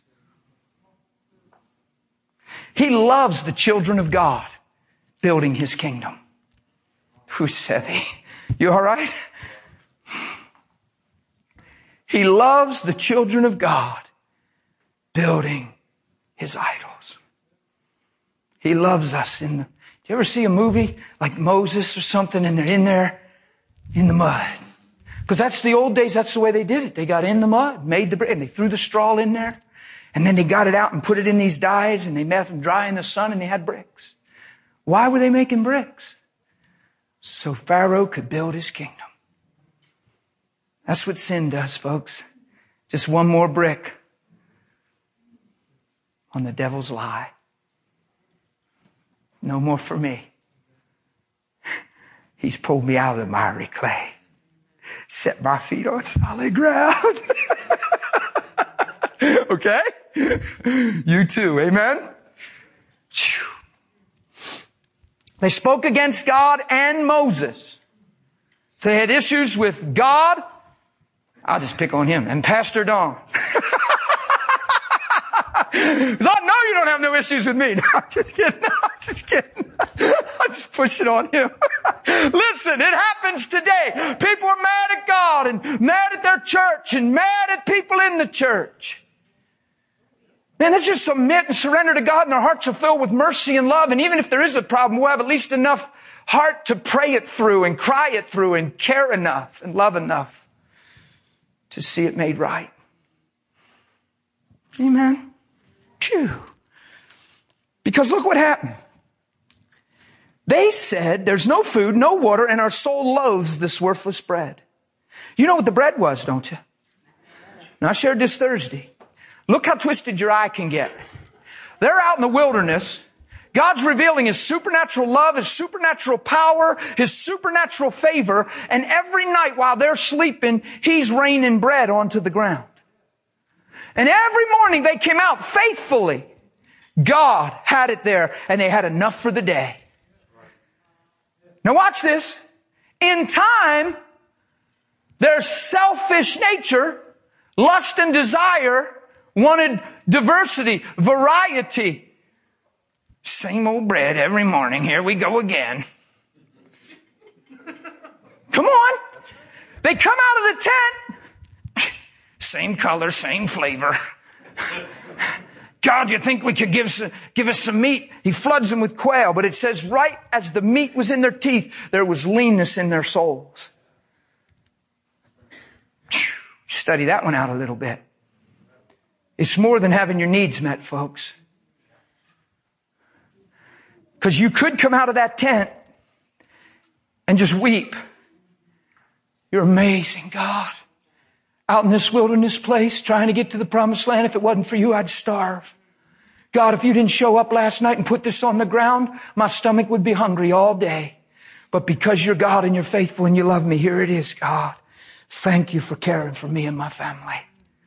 He loves the children of God building His kingdom. Who said he? You all right? He loves the children of God building His idols. He loves us in the, do you ever see a movie like Moses or something and they're in there in the mud? Because that's the old days, that's the way they did it. They got in the mud, made the brick, and they threw the straw in there. And then they got it out and put it in these dyes and they made them dry in the sun and they had bricks. Why were they making bricks? So Pharaoh could build his kingdom. That's what sin does, folks. Just one more brick on the devil's lie. No more for me. He's pulled me out of the miry clay. Set my feet on solid ground. Okay? You too. Amen? They spoke against God and Moses. So they had issues with God. I'll just pick on him. And Pastor Don. Because I know you don't have no issues with me. No, I'm just kidding. No, I'm just kidding. I'm just pushing on him. Listen, it happens today. People are mad at God and mad at their church and mad at people in the church. Man, let's just submit and surrender to God, and our hearts are filled with mercy and love. And even if there is a problem, we'll have at least enough heart to pray it through and cry it through and care enough and love enough to see it made right. Amen. Phew. Because look what happened. They said, there's no food, no water, and our soul loathes this worthless bread. You know what the bread was, don't you? Now, I shared this Thursday. Look how twisted your eye can get. They're out in the wilderness. God's revealing His supernatural love, His supernatural power, His supernatural favor, and every night while they're sleeping, He's raining bread onto the ground. And every morning they came out faithfully. God had it there, and they had enough for the day. Now watch this. In time, their selfish nature, lust and desire, wanted diversity, variety. Same old bread every morning. Here we go again. Come on. They come out of the tent. Same color, same flavor. God, you think we could give, give us some meat? He floods them with quail, but it says right as the meat was in their teeth, there was leanness in their souls. Study that one out a little bit. It's more than having your needs met, folks. Because you could come out of that tent and just weep. You're amazing, God. Out in this wilderness place, trying to get to the promised land. If it wasn't for you, I'd starve. God, if you didn't show up last night and put this on the ground, my stomach would be hungry all day. But because you're God and you're faithful and you love me, here it is, God. Thank you for caring for me and my family.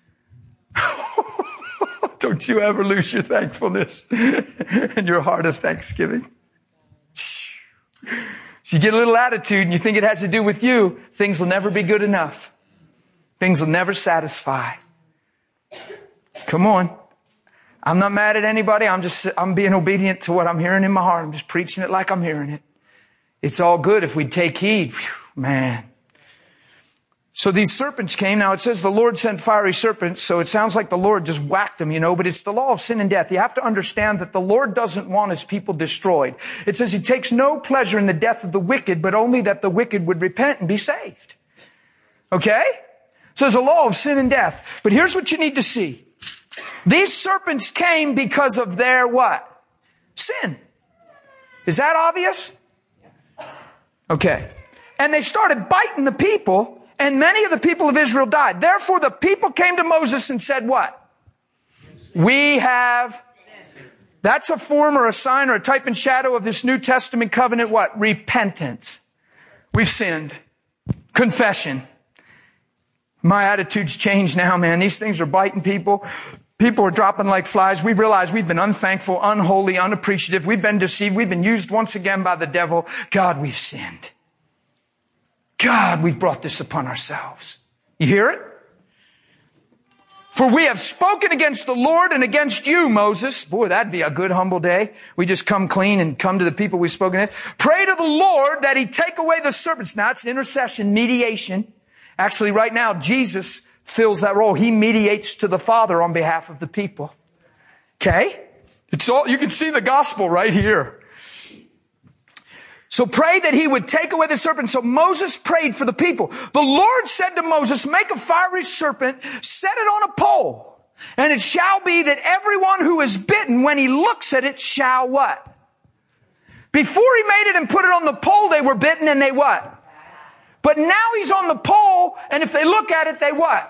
Don't you ever lose your thankfulness and your heart of thanksgiving. So you get a little attitude and you think it has to do with you, things will never be good enough. Things will never satisfy. Come on. I'm not mad at anybody. I'm just, I'm being obedient to what I'm hearing in my heart. I'm just preaching it like I'm hearing it. It's all good if we take heed. Whew, man. So these serpents came. Now it says the Lord sent fiery serpents. So it sounds like the Lord just whacked them, you know, but it's the law of sin and death. You have to understand that the Lord doesn't want His people destroyed. It says He takes no pleasure in the death of the wicked, but only that the wicked would repent and be saved. Okay? So there's a law of sin and death. But here's what you need to see. These serpents came because of their what? Sin. Is that obvious? Okay. And they started biting the people. And many of the people of Israel died. Therefore, the people came to Moses and said what? We have. That's a form or a sign or a type and shadow of this New Testament covenant what? Repentance. We've sinned. Confession. My attitude's changed now, man. These things are biting people. People are dropping like flies. We realize we've been unthankful, unholy, unappreciative. We've been deceived. We've been used once again by the devil. God, we've sinned. God, we've brought this upon ourselves. You hear it? For we have spoken against the Lord and against you, Moses. Boy, that'd be a good humble day. We just come clean and come to the people we've spoken against. Pray to the Lord that He take away the serpents. Now it's intercession, mediation. Actually, right now, Jesus fills that role. He mediates to the Father on behalf of the people. Okay? It's all, you can see the gospel right here. So pray that He would take away the serpent. So Moses prayed for the people. The Lord said to Moses, make a fiery serpent, set it on a pole. And it shall be that everyone who is bitten, when he looks at it, shall what? Before He made it and put it on the pole, they were bitten and they what? But now He's on the pole, and if they look at it, they what?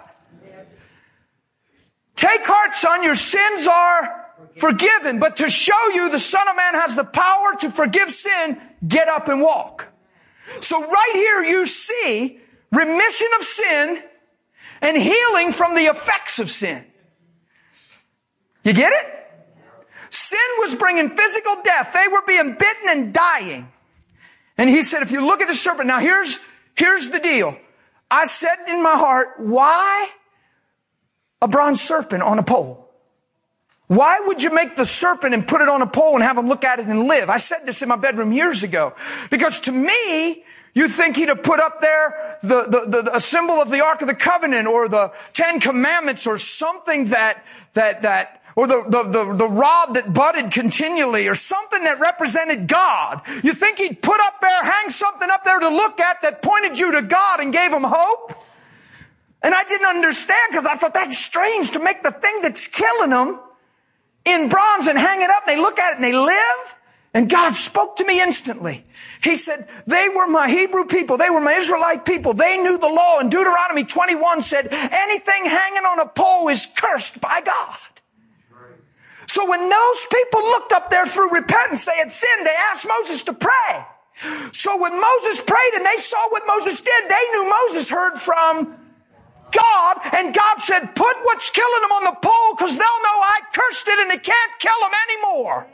Take heart, son, your sins are forgiven. But to show you the Son of Man has the power to forgive sin, get up and walk. So right here you see remission of sin and healing from the effects of sin. You get it? Sin was bringing physical death. They were being bitten and dying. And He said, if you look at the serpent, now here's Here's the deal. I said in my heart, why a bronze serpent on a pole? Why would you make the serpent and put it on a pole and have him look at it and live? I said this in my bedroom years ago. Because to me, you think he'd have put up there the, the, the, a symbol of the Ark of the Covenant or the Ten Commandments or something that, that, that, or the, the, the, the rod that budded continually or something that represented God. You think he'd put up there, hang something up there to look at that pointed you to God and gave him hope? And I didn't understand because I thought that's strange to make the thing that's killing them in bronze and hang it up. They look at it and they live. And God spoke to me instantly. He said, they were my Hebrew people. They were my Israelite people. They knew the law. And Deuteronomy twenty-one said, anything hanging on a pole is cursed by God. So when those people looked up there through repentance, they had sinned. They asked Moses to pray. So when Moses prayed and they saw what Moses did, they knew Moses heard from God, and God said, put what's killing them on the pole because they'll know I cursed it and it can't kill them anymore.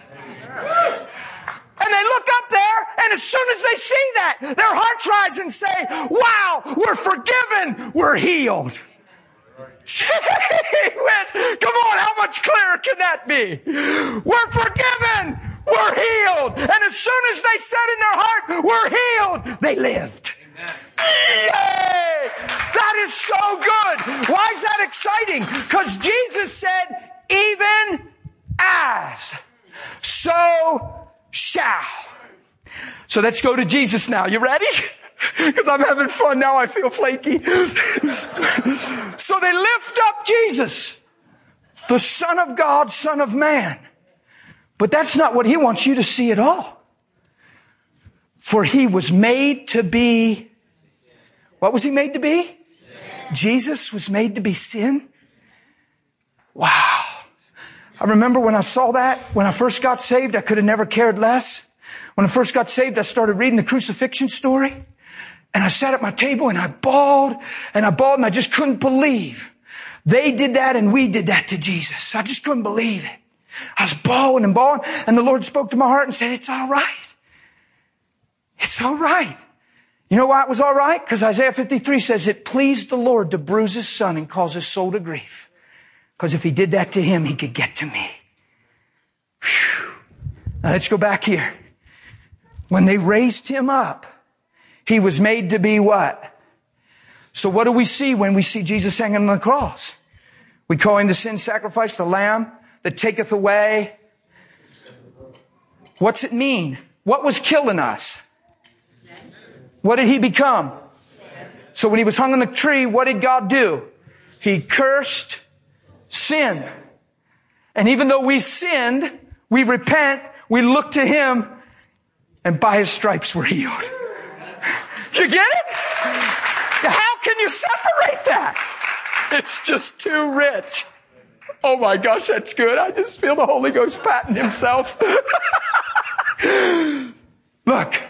And they look up there, and as soon as they see that, their hearts rise and say, wow, we're forgiven, we're healed. Come on, how much clearer can that be? We're forgiven, we're healed. And as soon as they said in their heart, we're healed, they lived. Yay! That is so good. Why is that exciting? Because Jesus said, even as, so shall. So let's go to Jesus now. You ready? Because I'm having fun now. I feel flaky. So they lift up Jesus, the Son of God, Son of Man. But that's not what he wants you to see at all. For he was made to be, what was he made to be? Sin. Jesus was made to be sin. Wow. I remember when I saw that, when I first got saved, I could have never cared less. When I first got saved, I started reading the crucifixion story. And I sat at my table and I bawled and I bawled and I just couldn't believe they did that and we did that to Jesus. I just couldn't believe it. I was bawling and bawling and the Lord spoke to my heart and said, it's all right. It's all right. You know why it was all right? Because Isaiah fifty-three says it pleased the Lord to bruise his son and cause his soul to grief. Because if he did that to him, he could get to me. Whew. Now let's go back here. When they raised him up, he was made to be what? So what do we see when we see Jesus hanging on the cross? We call him the sin sacrifice, the lamb that taketh away. What's it mean? What was killing us? What did he become? So when he was hung on the tree, what did God do? He cursed sin. And even though we sinned, we repent, we look to him, and by his stripes we're healed. You get it? How can you separate that? It's just too rich. Oh my gosh, that's good. I just feel the Holy Ghost patting himself. Look.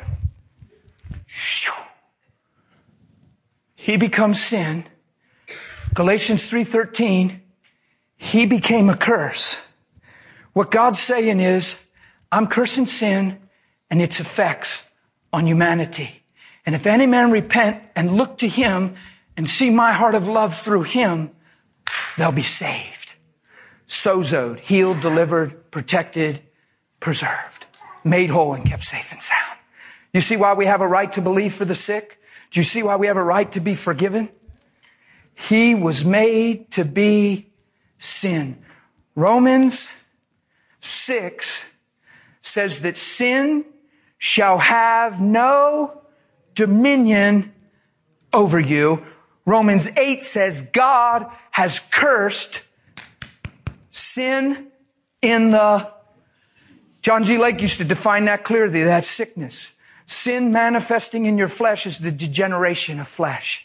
He becomes sin. Galatians three thirteen. He became a curse. What God's saying is, I'm cursing sin and its effects on humanity. And if any man repent and look to him and see my heart of love through him, they'll be saved. Sozoed, healed, delivered, protected, preserved, made whole and kept safe and sound. You see why we have a right to believe for the sick? Do you see why we have a right to be forgiven? He was made to be sin. Romans six says that sin shall have no dominion over you. Romans eight says God has cursed sin in the... John G. Lake used to define that clearly, that sickness. Sin manifesting in your flesh is the degeneration of flesh.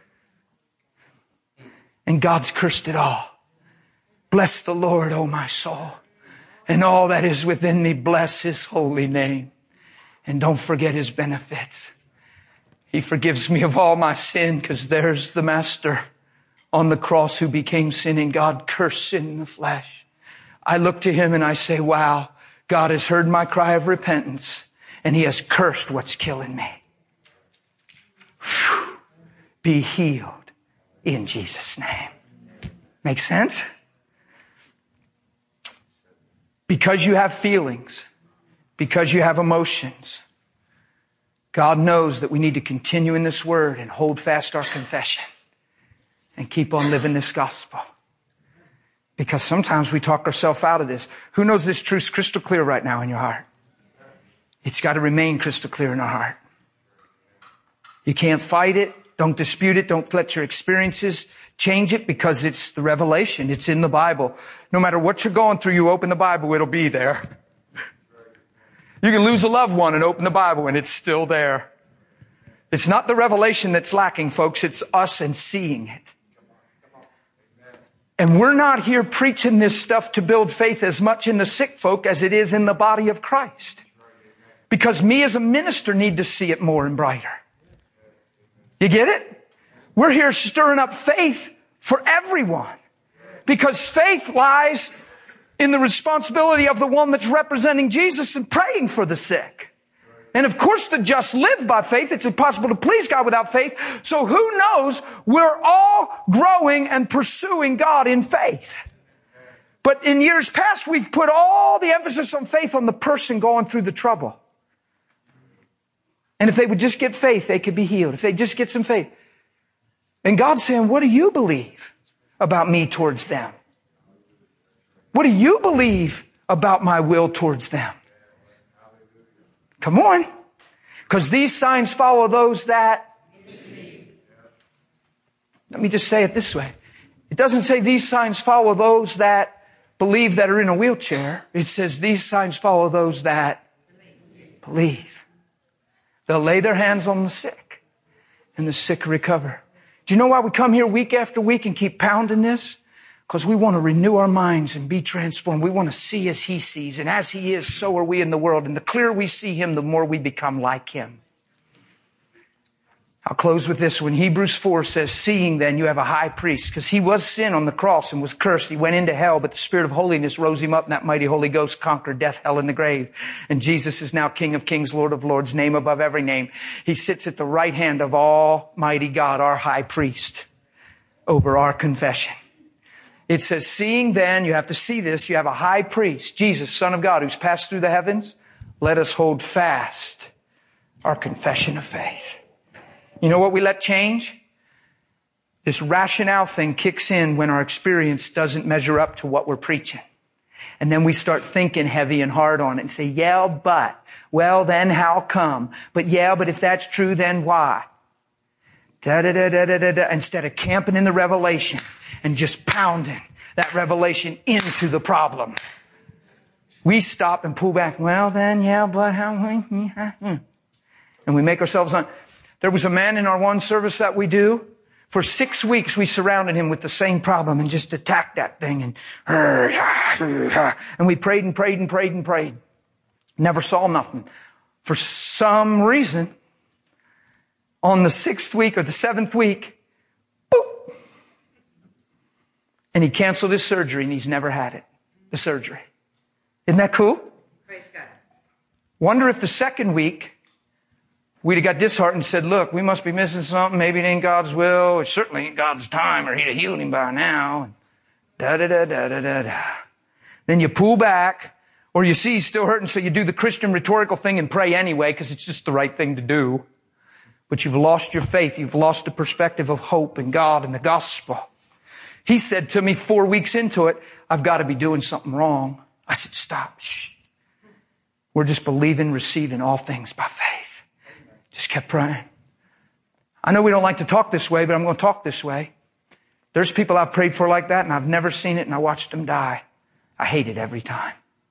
And God's cursed it all. Bless the Lord, O my soul. And all that is within me, bless his holy name. And don't forget his benefits. He forgives me of all my sin because there's the master on the cross who became sin and God cursed sin in the flesh. I look to him and I say, wow, God has heard my cry of repentance. And he has cursed what's killing me. Whew. Be healed in Jesus' name. Make sense? Because you have feelings, because you have emotions, God knows that we need to continue in this word and hold fast our confession and keep on living this gospel. Because sometimes we talk ourselves out of this. Who knows this truth's crystal clear right now in your heart? It's got to remain crystal clear in our heart. You can't fight it. Don't dispute it. Don't let your experiences change it, because it's the revelation. It's in the Bible. No matter what you're going through, you open the Bible, it'll be there. You can lose a loved one and open the Bible and it's still there. It's not the revelation that's lacking, folks. It's us and seeing it. And we're not here preaching this stuff to build faith as much in the sick folk as it is in the body of Christ. Because me as a minister need to see it more and brighter. You get it? We're here stirring up faith for everyone. Because faith lies in the responsibility of the one that's representing Jesus and praying for the sick. And of course the just live by faith. It's impossible to please God without faith. So who knows? We're all growing and pursuing God in faith. But in years past, we've put all the emphasis on faith on the person going through the trouble. And if they would just get faith, they could be healed. If they just get some faith. And God's saying, what do you believe about me towards them? What do you believe about my will towards them? Come on. Because these signs follow those that... Let me just say it this way. It doesn't say these signs follow those that believe that are in a wheelchair. It says these signs follow those that believe. They'll lay their hands on the sick and the sick recover. Do you know why we come here week after week and keep pounding this? Because we want to renew our minds and be transformed. We want to see as He sees. And as He is, so are we in the world. And the clearer we see Him, the more we become like Him. I'll close with this one. Hebrews four says, seeing then you have a high priest. Because He was sin on the cross and was cursed. He went into hell, but the Spirit of holiness rose Him up, and that mighty Holy Ghost conquered death, hell, and the grave. And Jesus is now King of kings, Lord of lords, name above every name. He sits at the right hand of Almighty God, our high priest, over our confession. It says, seeing then, you have to see this, you have a high priest, Jesus, Son of God, who's passed through the heavens. Let us hold fast our confession of faith. You know what we let change? This rationale thing kicks in when our experience doesn't measure up to what we're preaching. And then we start thinking heavy and hard on it and say, yeah, but, well, then how come? But yeah, but if that's true, then why? Da, da, da, da, da, da, da. Instead of camping in the revelation and just pounding that revelation into the problem, we stop and pull back. Well, then, yeah, but how? And we make ourselves on. There was a man in our one service that we do. For six weeks, we surrounded him with the same problem and just attacked that thing. And, and we prayed and prayed and prayed and prayed. Never saw nothing. For some reason, on the sixth week or the seventh week, boop. And he canceled his surgery and he's never had it. The surgery. Isn't that cool? Praise God. Wonder if the second week, we'd have got disheartened and said, look, we must be missing something. Maybe it ain't God's will. It certainly ain't God's time, or He'd have healed him by now. Da, da, da, da, da, da, da. Then you pull back, or you see he's still hurting, so you do the Christian rhetorical thing and pray anyway, because it's just the right thing to do. But you've lost your faith. You've lost the perspective of hope and God and the gospel. He said to me four weeks into it, I've got to be doing something wrong. I said, stop. Shh. We're just believing, receiving all things by faith. Just kept praying. I know we don't like to talk this way, but I'm going to talk this way. There's people I've prayed for like that, and I've never seen it, and I watched them die. I hate it every time.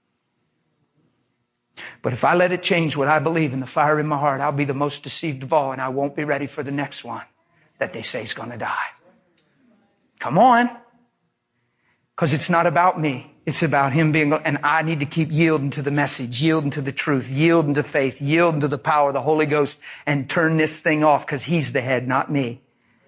But if I let it change what I believe in the fire in my heart, I'll be the most deceived of all, and I won't be ready for the next one that they say is going to die. Come on. Because it's not about me. It's about Him being, and I need to keep yielding to the message, yielding to the truth, yielding to faith, yielding to the power of the Holy Ghost, and turn this thing off because He's the head, not me.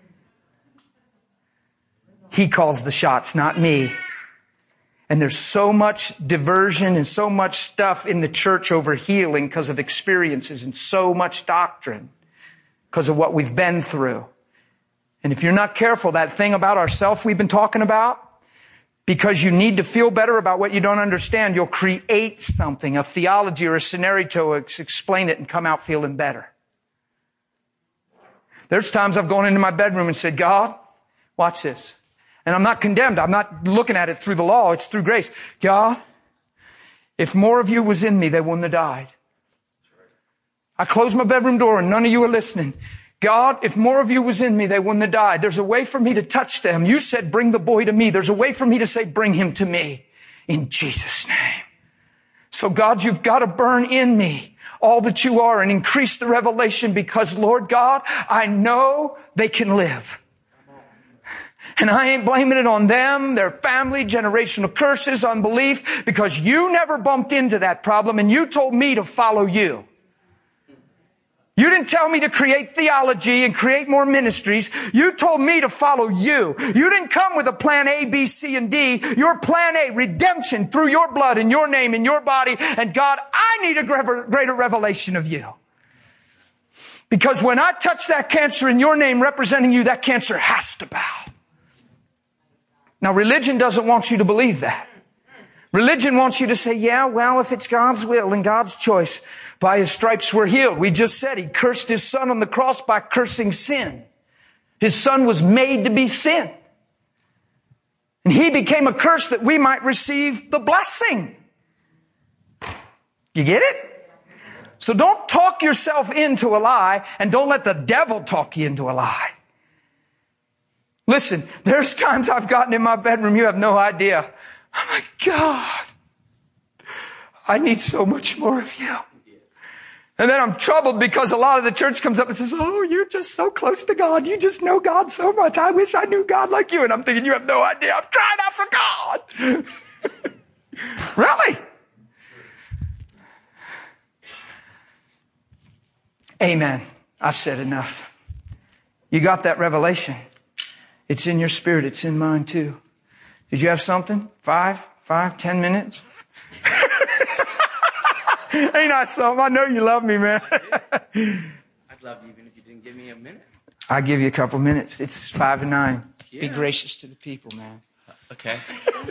He calls the shots, not me. And there's so much diversion and so much stuff in the church over healing because of experiences, and so much doctrine because of what we've been through. And if you're not careful, that thing about ourself we've been talking about, Because you need to feel better about what you don't understand, you'll create something, a theology or a scenario to explain it and come out feeling better. There's times I've gone into my bedroom and said, God, watch this. And I'm not condemned. I'm not looking at it through the law. It's through grace. God, if more of you was in me, they wouldn't have died. I closed my bedroom door and none of you are listening. God, if more of you was in me, they wouldn't have died. There's a way for me to touch them. You said, bring the boy to me. There's a way for me to say, bring him to me. In Jesus' name. So God, you've got to burn in me all that you are and increase the revelation because, Lord God, I know they can live. And I ain't blaming it on them, their family, generational curses, unbelief, because you never bumped into that problem and you told me to follow you. You didn't tell me to create theology and create more ministries. You told me to follow you. You didn't come with a plan A, B, C, and D. Your plan A, redemption through your blood and your name and your body. And God, I need a greater revelation of you. Because when I touch that cancer in your name representing you, that cancer has to bow. Now, religion doesn't want you to believe that. Religion wants you to say, yeah, well, if it's God's will and God's choice, by his stripes we're healed. We just said he cursed his son on the cross by cursing sin. His son was made to be sin. And he became a curse that we might receive the blessing. You get it? So don't talk yourself into a lie and don't let the devil talk you into a lie. Listen, there's times I've gotten in my bedroom, you have no idea. I'm like, God, I need so much more of you. And then I'm troubled because a lot of the church comes up and says, oh, you're just so close to God. You just know God so much. I wish I knew God like you. And I'm thinking, you have no idea. I'm crying out for God. Really? Amen. I said enough. You got that revelation. It's in your spirit. It's in mine too. Did you have something? Five, five, ten minutes? Ain't I something? I know you love me, man. I'd love you even if you didn't give me a minute. I'll give you a couple minutes. It's five and nine. Yeah. Be gracious to the people, man. Okay.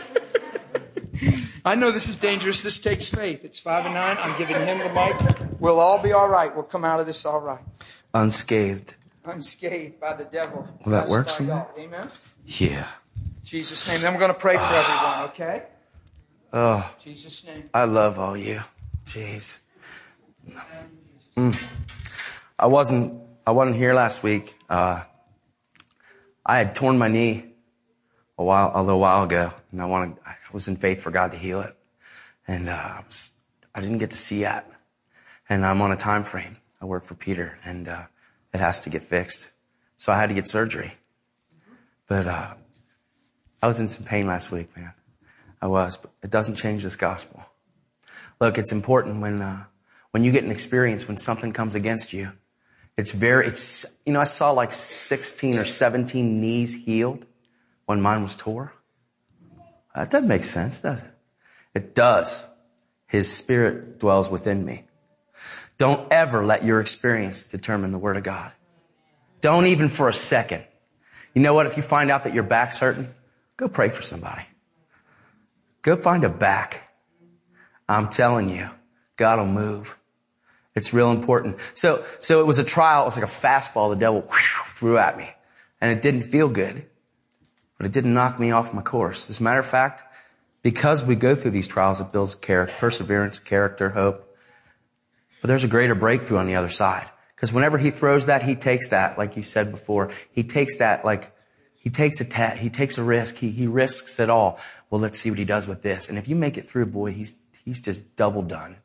I know this is dangerous. This takes faith. It's five and nine. I'm giving him the mic. We'll all be all right. We'll come out of this all right. Unscathed. Unscathed by the devil. Will that work somehow? Amen. Yeah. In Jesus' name. Then we're going to pray for everyone, okay? Oh. In Jesus' name. I love all you. Jeez. Mm. I wasn't, I wasn't here last week. Uh, I had torn my knee a while, a little while ago, and I wanted, I was in faith for God to heal it. And, uh, I was, I didn't get to see that. And I'm on a time frame. I work for Peter, and, uh, it has to get fixed. So I had to get surgery. But, uh, I was in some pain last week, man. I was, but it doesn't change this gospel. Look, it's important when, uh, when you get an experience, when something comes against you. It's very, it's, you know, I saw like sixteen or seventeen knees healed when mine was tore. That doesn't make sense, does it? It does. His spirit dwells within me. Don't ever let your experience determine the word of God. Don't even for a second. You know what? If you find out that your back's hurting, go pray for somebody. Go find a back. I'm telling you, God will move. It's real important. So, so it was a trial. It was like a fastball the devil whew, threw at me. And it didn't feel good. But it didn't knock me off my course. As a matter of fact, because we go through these trials, it builds character, perseverance, character, hope. But there's a greater breakthrough on the other side. Because whenever he throws that, he takes that, like you said before. He takes that like, he takes a ta- he takes a risk. He, he risks it all. Well, let's see what he does with this. And if you make it through, boy, he's, he's just double done.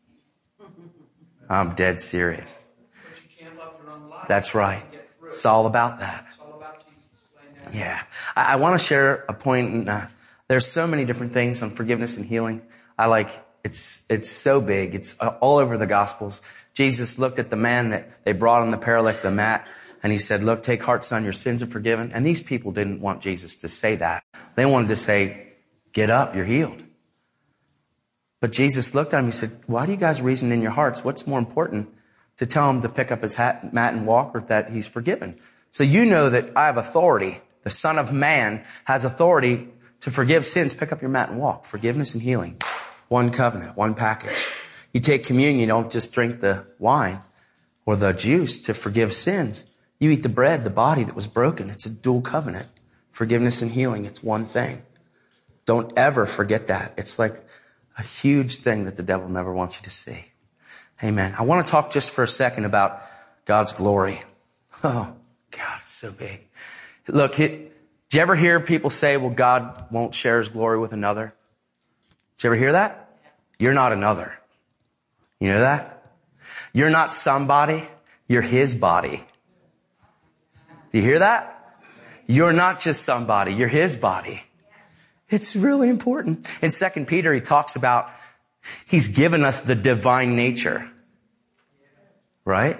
I'm dead serious. That's right. It's all about that. Yeah. I, I want to share a point. And, uh, there's so many different things on forgiveness and healing. I like, it's, it's so big. It's uh, all over the Gospels. Jesus looked at the man that they brought on the paralytic, the mat, and he said, look, take heart, son, your sins are forgiven. And these people didn't want Jesus to say that. They wanted to say, get up, you're healed. But Jesus looked at him, he said, why do you guys reason in your hearts? What's more important, to tell him to pick up his hat, mat and walk, or that he's forgiven? So you know that I have authority. The Son of Man has authority To forgive sins, pick up your mat and walk. Forgiveness and healing. One covenant, one package. You take communion, you don't just drink the wine or the juice to forgive sins. You eat the bread, the body that was broken. It's a dual covenant. Forgiveness and healing, it's one thing. Don't ever forget that. It's like a huge thing that the devil never wants you to see. Amen. I want to talk just for a second about God's glory. Oh, God, it's so big. Look, it, did you ever hear people say, well, God won't share his glory with another? Did you ever hear that? You're not another. You know that? You're not somebody. You're his body. Do you hear that? You're not just somebody. You're his body. It's really important. In Second Peter, he talks about he's given us the divine nature. Right?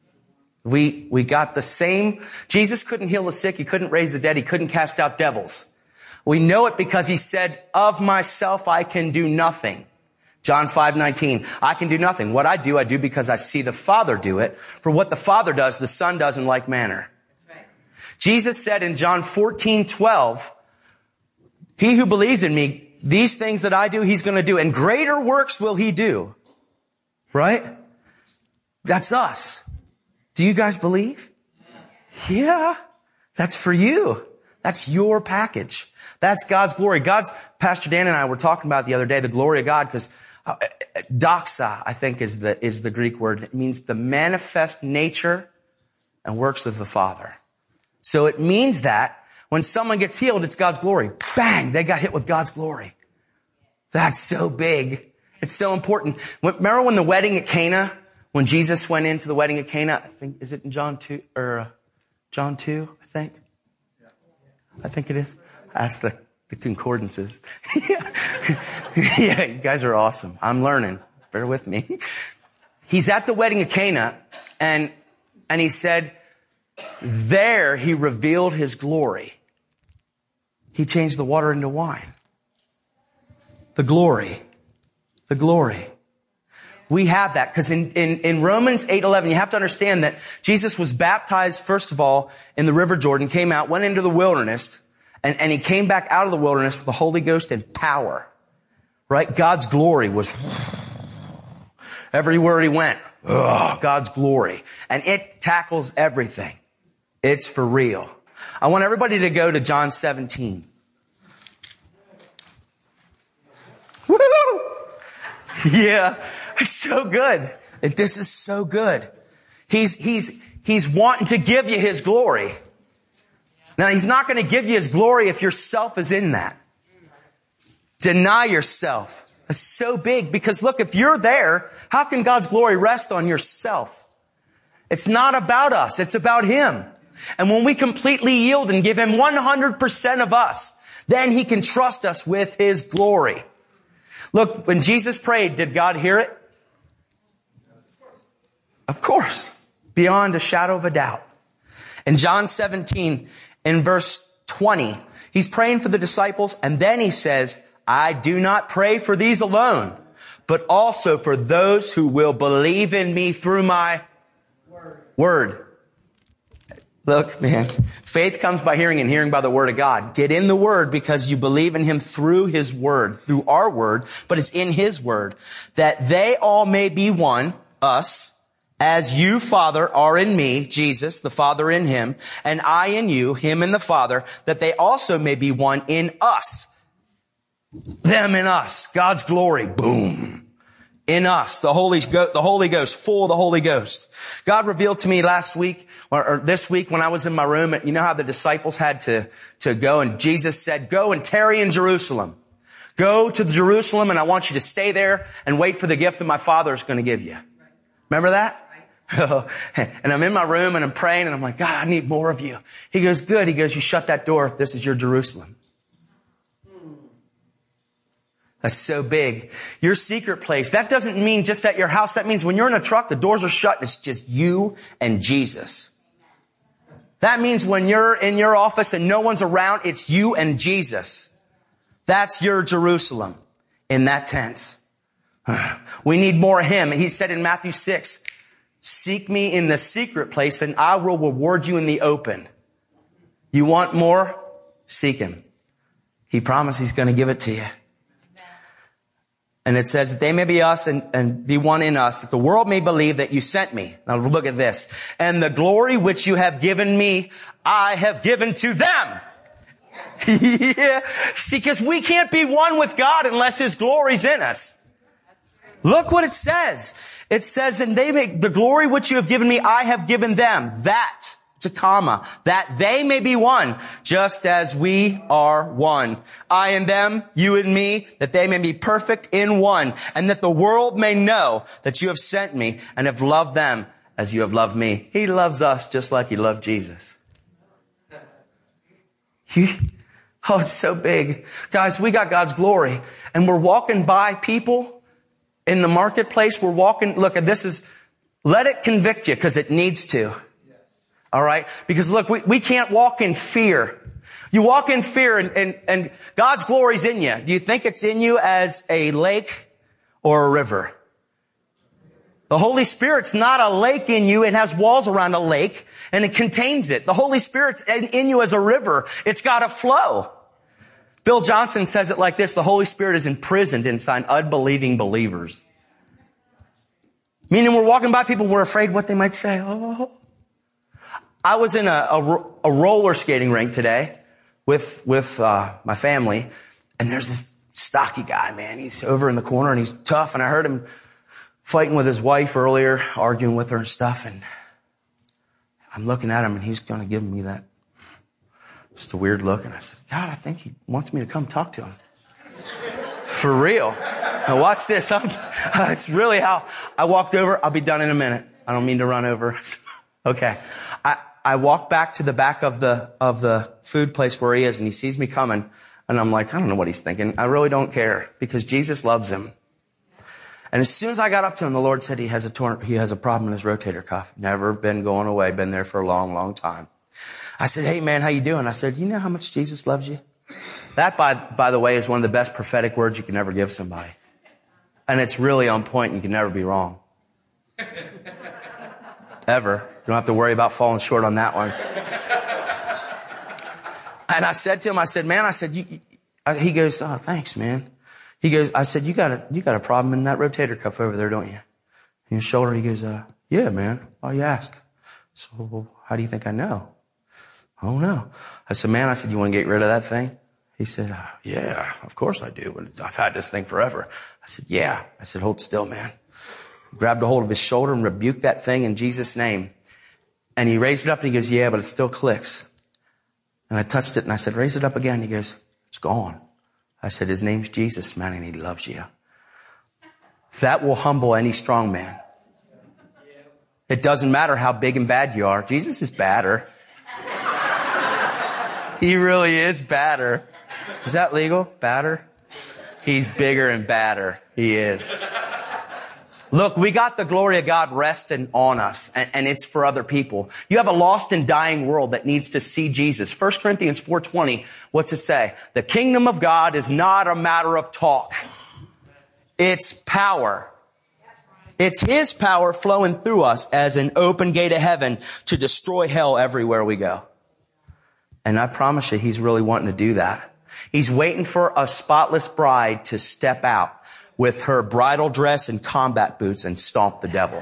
We, we got the same. Jesus couldn't heal the sick. He couldn't raise the dead. He couldn't cast out devils. We know it because he said, of myself, I can do nothing. John five nineteen. I can do nothing. What I do, I do because I see the Father do it. For what the Father does, the Son does in like manner. That's right. Jesus said in John fourteen twelve, he who believes in me, these things that I do, he's going to do. And greater works will he do. Right? That's us. Do you guys believe? Yeah. That's for you. That's your package. That's God's glory. God's, Pastor Dan and I were talking about it the other day, the glory of God, because uh, doxa, I think is the, is the Greek word. It means the manifest nature and works of the Father. So it means that when someone gets healed, it's God's glory. Bang! They got hit with God's glory. That's so big. It's so important. Remember when the wedding at Cana, when Jesus went into the wedding at Cana, I think, is it in John two, or uh, John two, I think? I think it is. Ask the, the concordances. Yeah, you guys are awesome. I'm learning. Bear with me. He's at the wedding at Cana, and, and he said, there he revealed his glory. He changed the water into wine. The glory. The glory. We have that because in, in, in Romans eight eleven, you have to understand that Jesus was baptized, first of all, in the River Jordan, came out, went into the wilderness, and, and he came back out of the wilderness with the Holy Ghost and power. Right? God's glory was everywhere he went. Oh, God's glory. And it tackles everything. It's for real. I want everybody to go to John seventeen. Woo! Yeah. It's so good. This is so good. He's, he's, he's wanting to give you his glory. Now, he's not going to give you his glory if yourself is in that. Deny yourself. That's so big because look, if you're there, how can God's glory rest on yourself? It's not about us. It's about him. And when we completely yield and give him one hundred percent of us, then he can trust us with his glory. Look, when Jesus prayed, did God hear it? Of course, beyond a shadow of a doubt. In John seventeen, in verse twenty, he's praying for the disciples, and then he says, I do not pray for these alone, but also for those who will believe in me through my word. word. Look, man, faith comes by hearing and hearing by the word of God. Get in the word because you believe in him through his word, through our word, but it's in his word, that they all may be one, us, as you, Father, are in me, Jesus, the Father in him, and I in you, him and the Father, that they also may be one in us. Them in us. God's glory. Boom. In us. The Holy, the Holy Ghost. Full of the Holy Ghost. God revealed to me last week, or, or this week when I was in my room, you know how the disciples had to, to go, and Jesus said, go and tarry in Jerusalem. Go to Jerusalem, and I want you to stay there and wait for the gift that my Father is going to give you. Remember that? And I'm in my room and I'm praying and I'm like, God, I need more of you. He goes, good. He goes, you shut that door. This is your Jerusalem. That's so big. Your secret place. That doesn't mean just at your house. That means when you're in a truck, the doors are shut and it's just you and Jesus. That means when you're in your office and no one's around, it's you and Jesus. That's your Jerusalem in that tense. We need more of him. He said in Matthew six, seek me in the secret place and I will reward you in the open. You want more? Seek him. He promised he's going to give it to you. And it says that they may be us and, and be one in us, that the world may believe that you sent me. Now look at this. And the glory which you have given me, I have given to them. Yeah. See, because we can't be one with God unless his glory's in us. Look what it says. It says, and they make the glory which you have given me, I have given them. That, it's a comma, that they may be one, just as we are one. I and them, you and me, that they may be perfect in one, and that the world may know that you have sent me and have loved them as you have loved me. He loves us just like he loved Jesus. He, oh, it's so big. Guys, we got God's glory, and we're walking by people in the marketplace. We're walking, look, this is, let it convict you because it needs to. All right? Because look, we, we can't walk in fear. You walk in fear and, and, and God's glory's in you. Do you think it's in you as a lake or a river? The Holy Spirit's not a lake in you. It has walls around a lake and it contains it. The Holy Spirit's in, in you as a river. It's got to flow. Bill Johnson says it like this: the Holy Spirit is imprisoned inside unbelieving believers. Meaning we're walking by people, we're afraid what they might say. Oh. I was in a, a, a roller skating rink today with, with, uh, my family, and there's this stocky guy, man. He's over in the corner and he's tough, and I heard him fighting with his wife earlier, arguing with her and stuff, and I'm looking at him and he's going to give me that, just a weird look, and I said, God, I think he wants me to come talk to him. For real. Now watch this. I'm, it's really how I walked over. I'll be done in a minute. I don't mean to run over. Okay. I, I walk back to the back of the, of the food place where he is, and he sees me coming, and I'm like, I don't know what he's thinking. I really don't care, because Jesus loves him. And as soon as I got up to him, the Lord said he has a torn, he has a problem in his rotator cuff. Never been going away. Been there for a long, long time. I said, hey man, how you doing? I said, you know how much Jesus loves you? That, by, by the way, is one of the best prophetic words you can ever give somebody. And it's really on point, and you can never be wrong. Ever. You don't have to worry about falling short on that one. And I said to him, I said, man, I said, you, you, he goes, oh, thanks, man. He goes, I said, you got a, you got a problem in that rotator cuff over there, don't you? In your shoulder. He goes, uh, yeah, man. Why you ask? So how do you think I know? I don't know. I said, man, I said, you want to get rid of that thing? He said, uh, yeah, of course I do. I've had this thing forever. I said, yeah. I said, hold still, man. Grabbed a hold of his shoulder and rebuked that thing in Jesus' name. And he raised it up and he goes, yeah, but it still clicks. And I touched it and I said, raise it up again. He goes, it's gone. I said, his name's Jesus, man, and he loves you. That will humble any strong man. It doesn't matter how big and bad you are. Jesus is badder. He really is badder. Is that legal? Badder? He's bigger and badder. He is. Look, we got the glory of God resting on us, and, and it's for other people. You have a lost and dying world that needs to see Jesus. First Corinthians four twenty, what's it say? The kingdom of God is not a matter of talk. It's power. It's his power flowing through us as an open gate of heaven to destroy hell everywhere we go. And I promise you, he's really wanting to do that. He's waiting for a spotless bride to step out with her bridal dress and combat boots and stomp the devil.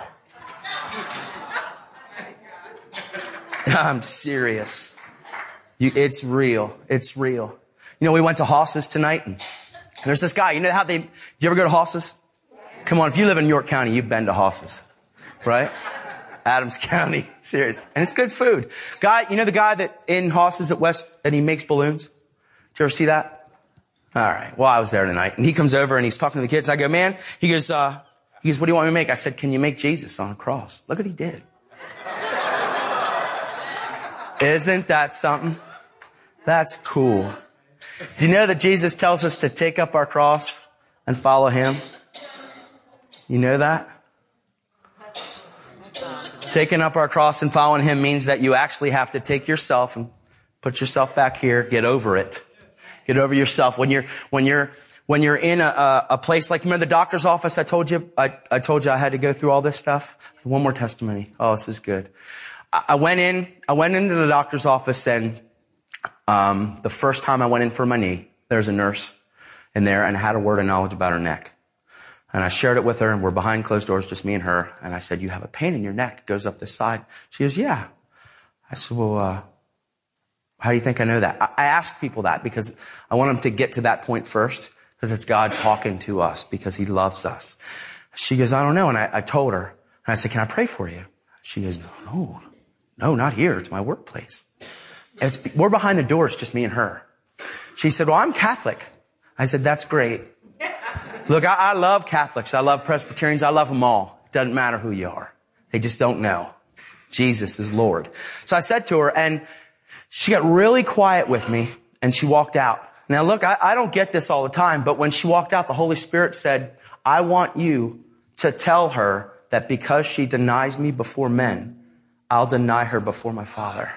I'm serious. You, it's real. It's real. You know, we went to Hosses tonight, and there's this guy. You know how they, do you ever go to Hosses? Come on, if you live in York County, you've been to Hosses, right? Adams County. Serious. And it's good food. Guy, you know the guy that in Hosses at West, and he makes balloons? Did you ever see that? All right. Well, I was there tonight, and he comes over and he's talking to the kids. I go, man, he goes, uh, he goes, what do you want me to make? I said, can you make Jesus on a cross? Look what he did. Isn't that something? That's cool. Do you know that Jesus tells us to take up our cross and follow him? You know that? Taking up our cross and following him means that you actually have to take yourself and put yourself back here, get over it. Get over yourself. When you're, when you're, when you're in a, a, a place like, remember the doctor's office? I told you, I, I told you I had to go through all this stuff. One more testimony. Oh, this is good. I, I went in, I went into the doctor's office, and, um, the first time I went in for my knee, there's a nurse in there and had a word of knowledge about her neck. And I shared it with her, and we're behind closed doors, just me and her. And I said, you have a pain in your neck. It goes up this side. She goes, yeah. I said, well, uh, how do you think I know that? I, I ask people that because I want them to get to that point first, because it's God talking to us because he loves us. She goes, I don't know. And I, I told her, and I said, can I pray for you? She goes, no, no, no, not here. It's my workplace. It's, we're behind the doors, just me and her. She said, well, I'm Catholic. I said, that's great. Look, I, I love Catholics. I love Presbyterians. I love them all. It doesn't matter who you are. They just don't know. Jesus is Lord. So I said to her, and she got really quiet with me, and she walked out. Now, look, I, I don't get this all the time, but when she walked out, the Holy Spirit said, I want you to tell her that because she denies me before men, I'll deny her before my Father.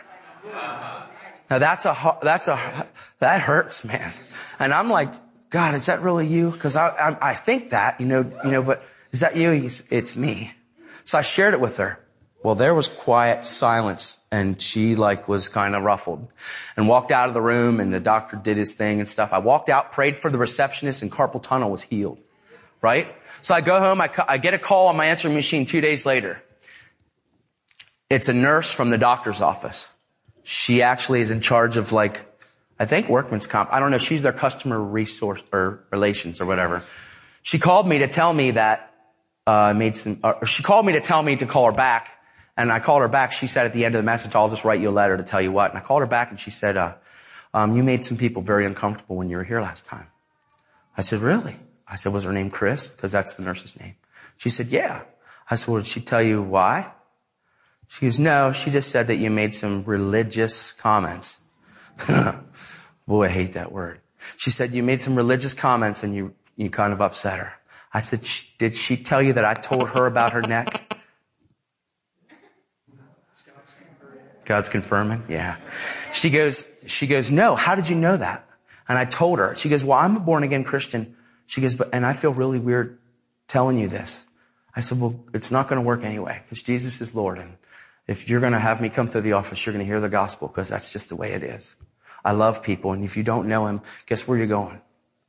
Now, that's a, that's a, that hurts, man. And I'm like, God, is that really you? Because I, I, I think that, you know, you know, but is that you? He's, it's me. So I shared it with her. Well, there was quiet silence, and she like was kind of ruffled and walked out of the room, and the doctor did his thing and stuff. I walked out, prayed for the receptionist, and carpal tunnel was healed. Right? So I go home, I, I get a call on my answering machine two days later. It's a nurse from the doctor's office. She actually is in charge of like, I think workman's comp. I don't know. She's their customer resource or relations or whatever. She called me to tell me that, uh, made some, or she called me to tell me to call her back. And I called her back. She said at the end of the message, I'll just write you a letter to tell you what. And I called her back, and she said, uh, um, you made some people very uncomfortable when you were here last time. I said, really? I said, was her name Chris? Because that's the nurse's name. She said, yeah. I said, well, did she tell you why? She goes, no, she just said that you made some religious comments. Boy, I hate that word. She said you made some religious comments and you, you kind of upset her. I said, did she tell you that I told her about her neck? God's confirming? Yeah. She goes, she goes, no, how did you know that? And I told her. She goes, well, I'm a born again Christian. She goes, but, and I feel really weird telling you this. I said, well, it's not going to work anyway, because Jesus is Lord. And if you're going to have me come to the office, you're going to hear the gospel, because that's just the way it is. I love people. And if you don't know him, guess where you're going?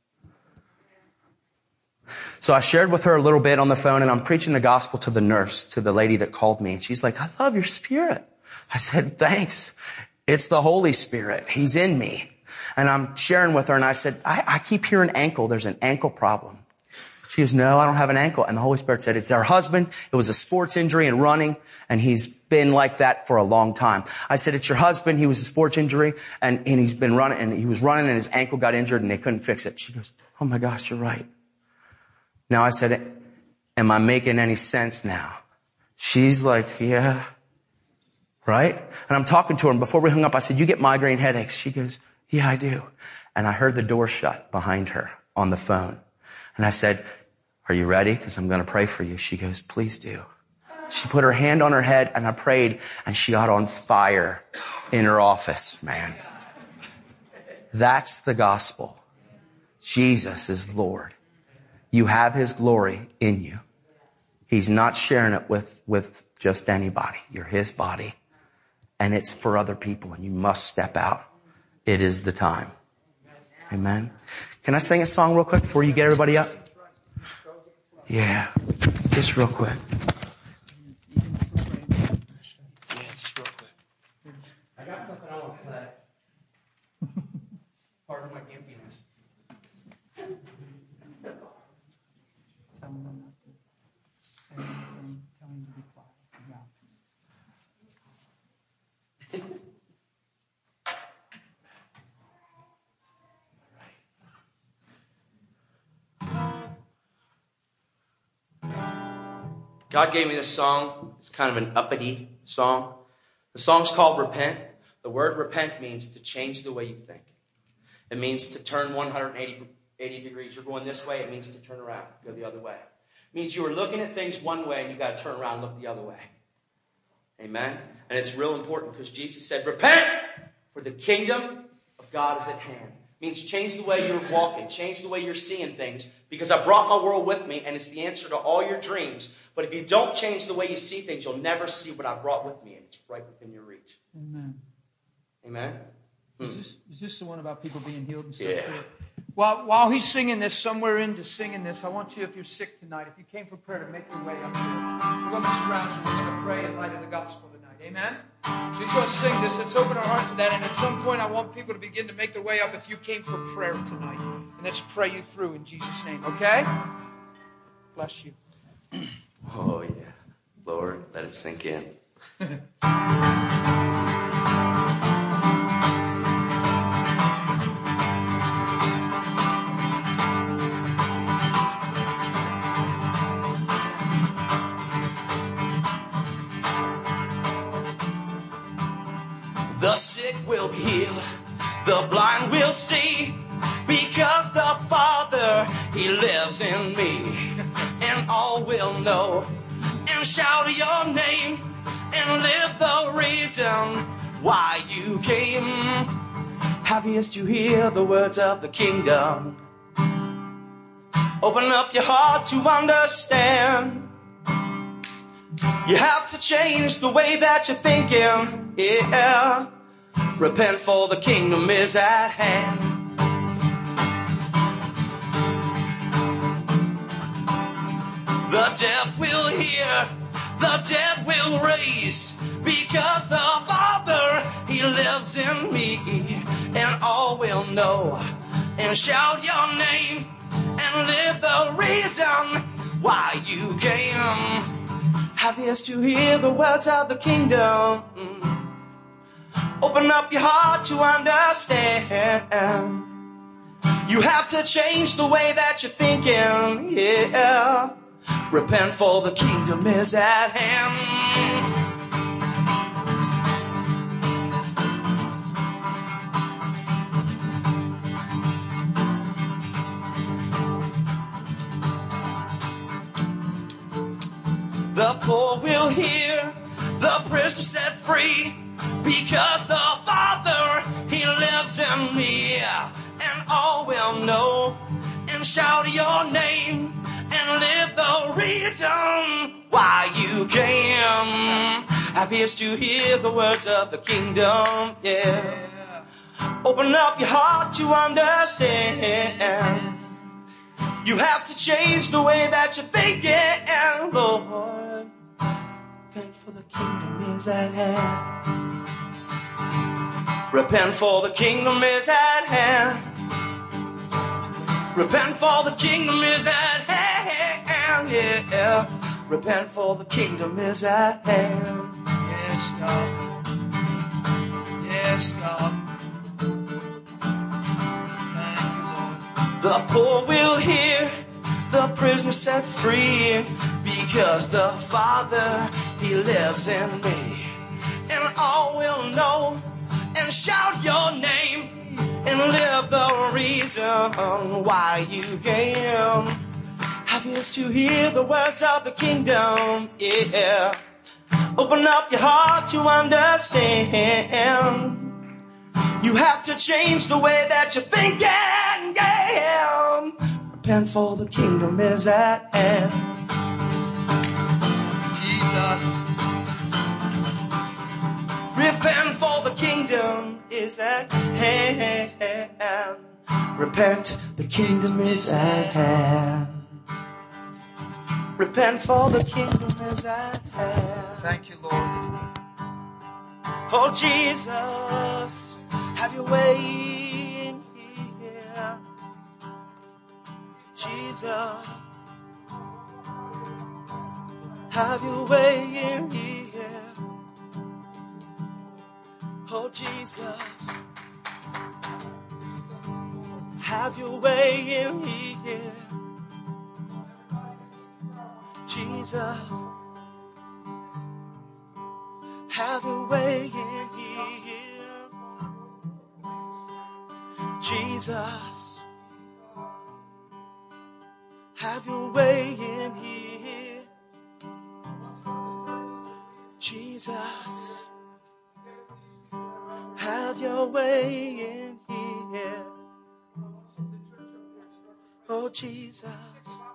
So I shared with her a little bit on the phone, and I'm preaching the gospel to the nurse, to the lady that called me. And she's like, I love your spirit. I said, thanks. It's the Holy Spirit. He's in me. And I'm sharing with her, and I said, I, I keep hearing ankle. There's an ankle problem. She goes, no, I don't have an ankle. And the Holy Spirit said, it's her husband. It was a sports injury and running, and he's been like that for a long time. I said, it's your husband. He was a sports injury, and, and he's been running, and he was running, and his ankle got injured, and they couldn't fix it. She goes, oh my gosh, you're right. Now I said, am I making any sense now? She's like, yeah. Right? And I'm talking to her, and before we hung up, I said, you get migraine headaches? She goes, yeah, I do. And I heard the door shut behind her on the phone. And I said, are you ready? Because I'm going to pray for you. She goes, please do. She put her hand on her head, and I prayed, and she got on fire in her office, man. That's the gospel. Jesus is Lord. You have his glory in you. He's not sharing it with, with just anybody. You're his body. And it's for other people, and you must step out. It is the time. Amen. Can I sing a song real quick before you get everybody up? Yeah. Just real quick. Yeah, just real quick. I got something I want to play. Part of my gimpiness. Tell them not to say anything. Tell them to be quiet. God gave me this song. It's kind of an uppity song. The song's called Repent. The word repent means to change the way you think. It means to turn one hundred eighty degrees. You're going this way. It means to turn around, go the other way. It means you were looking at things one way, and you got to turn around and look the other way. Amen? And it's real important because Jesus said, repent, for the kingdom of God is at hand. It means change the way you're walking, change the way you're seeing things, because I brought my world with me, and it's the answer to all your dreams. But if you don't change the way you see things, you'll never see what I brought with me, and it's right within your reach. Amen. Amen? Is, this, is this the one about people being healed and stuff? Yeah. Too? While, while he's singing this, somewhere into singing this, I want you, if you're sick tonight, if you came for prayer, to make your way up here. We're going to surround you. We're going to pray in light of the gospel tonight. Amen? So he's going to sing this. Let's open our heart to that. And at some point, I want people to begin to make their way up if you came for prayer tonight. And let's pray you through in Jesus' name. Okay? Bless you. Oh, yeah. Lord, let it sink in. The sick will be healed, the blind will see, because the Father, He lives in me. And all will know and shout your name and live the reason why you came. Have ears to hear the words of the kingdom. Open up your heart to understand. You have to change the way that you're thinking, yeah. Repent, for the kingdom is at hand. The deaf will hear, the dead will raise, because the Father, He lives in me. And all will know and shout your name and live the reason why you came. Have ears to hear the words of the kingdom. Open up your heart to understand. You have to change the way that you're thinking, yeah. Repent, for the kingdom is at hand. The poor will hear, the prisoner set free, because the Father, He lives in me. And all will know and shout your name and live the reason why you came. Have ears to hear the words of the kingdom, yeah. Open up your heart to understand. You have to change the way that you're thinking, Lord. Repent, for the kingdom is at hand. Repent, for the kingdom is at hand. Repent, for the kingdom is at hand, yeah. Repent, for the kingdom is at hand. Yes, God. Yes, God. Thank you, Lord. The poor will hear, the prisoner set free, because the Father, He lives in me. And all will know and shout your name and live the reason why you came. Have ears to hear the words of the kingdom, yeah. Open up your heart to understand. You have to change the way that you're thinking, yeah. Repent, for the kingdom is at hand. Jesus. Repent, for the kingdom is at hand. Repent, the kingdom is at hand. Repent, for the kingdom is at hand. Thank you, Lord. Oh, Jesus, have your way in here. Jesus, have your way in here. Oh, Jesus, have your way in here. Jesus, have your way in here. Jesus, have your way in here. Jesus, have your way in here. Oh, Jesus.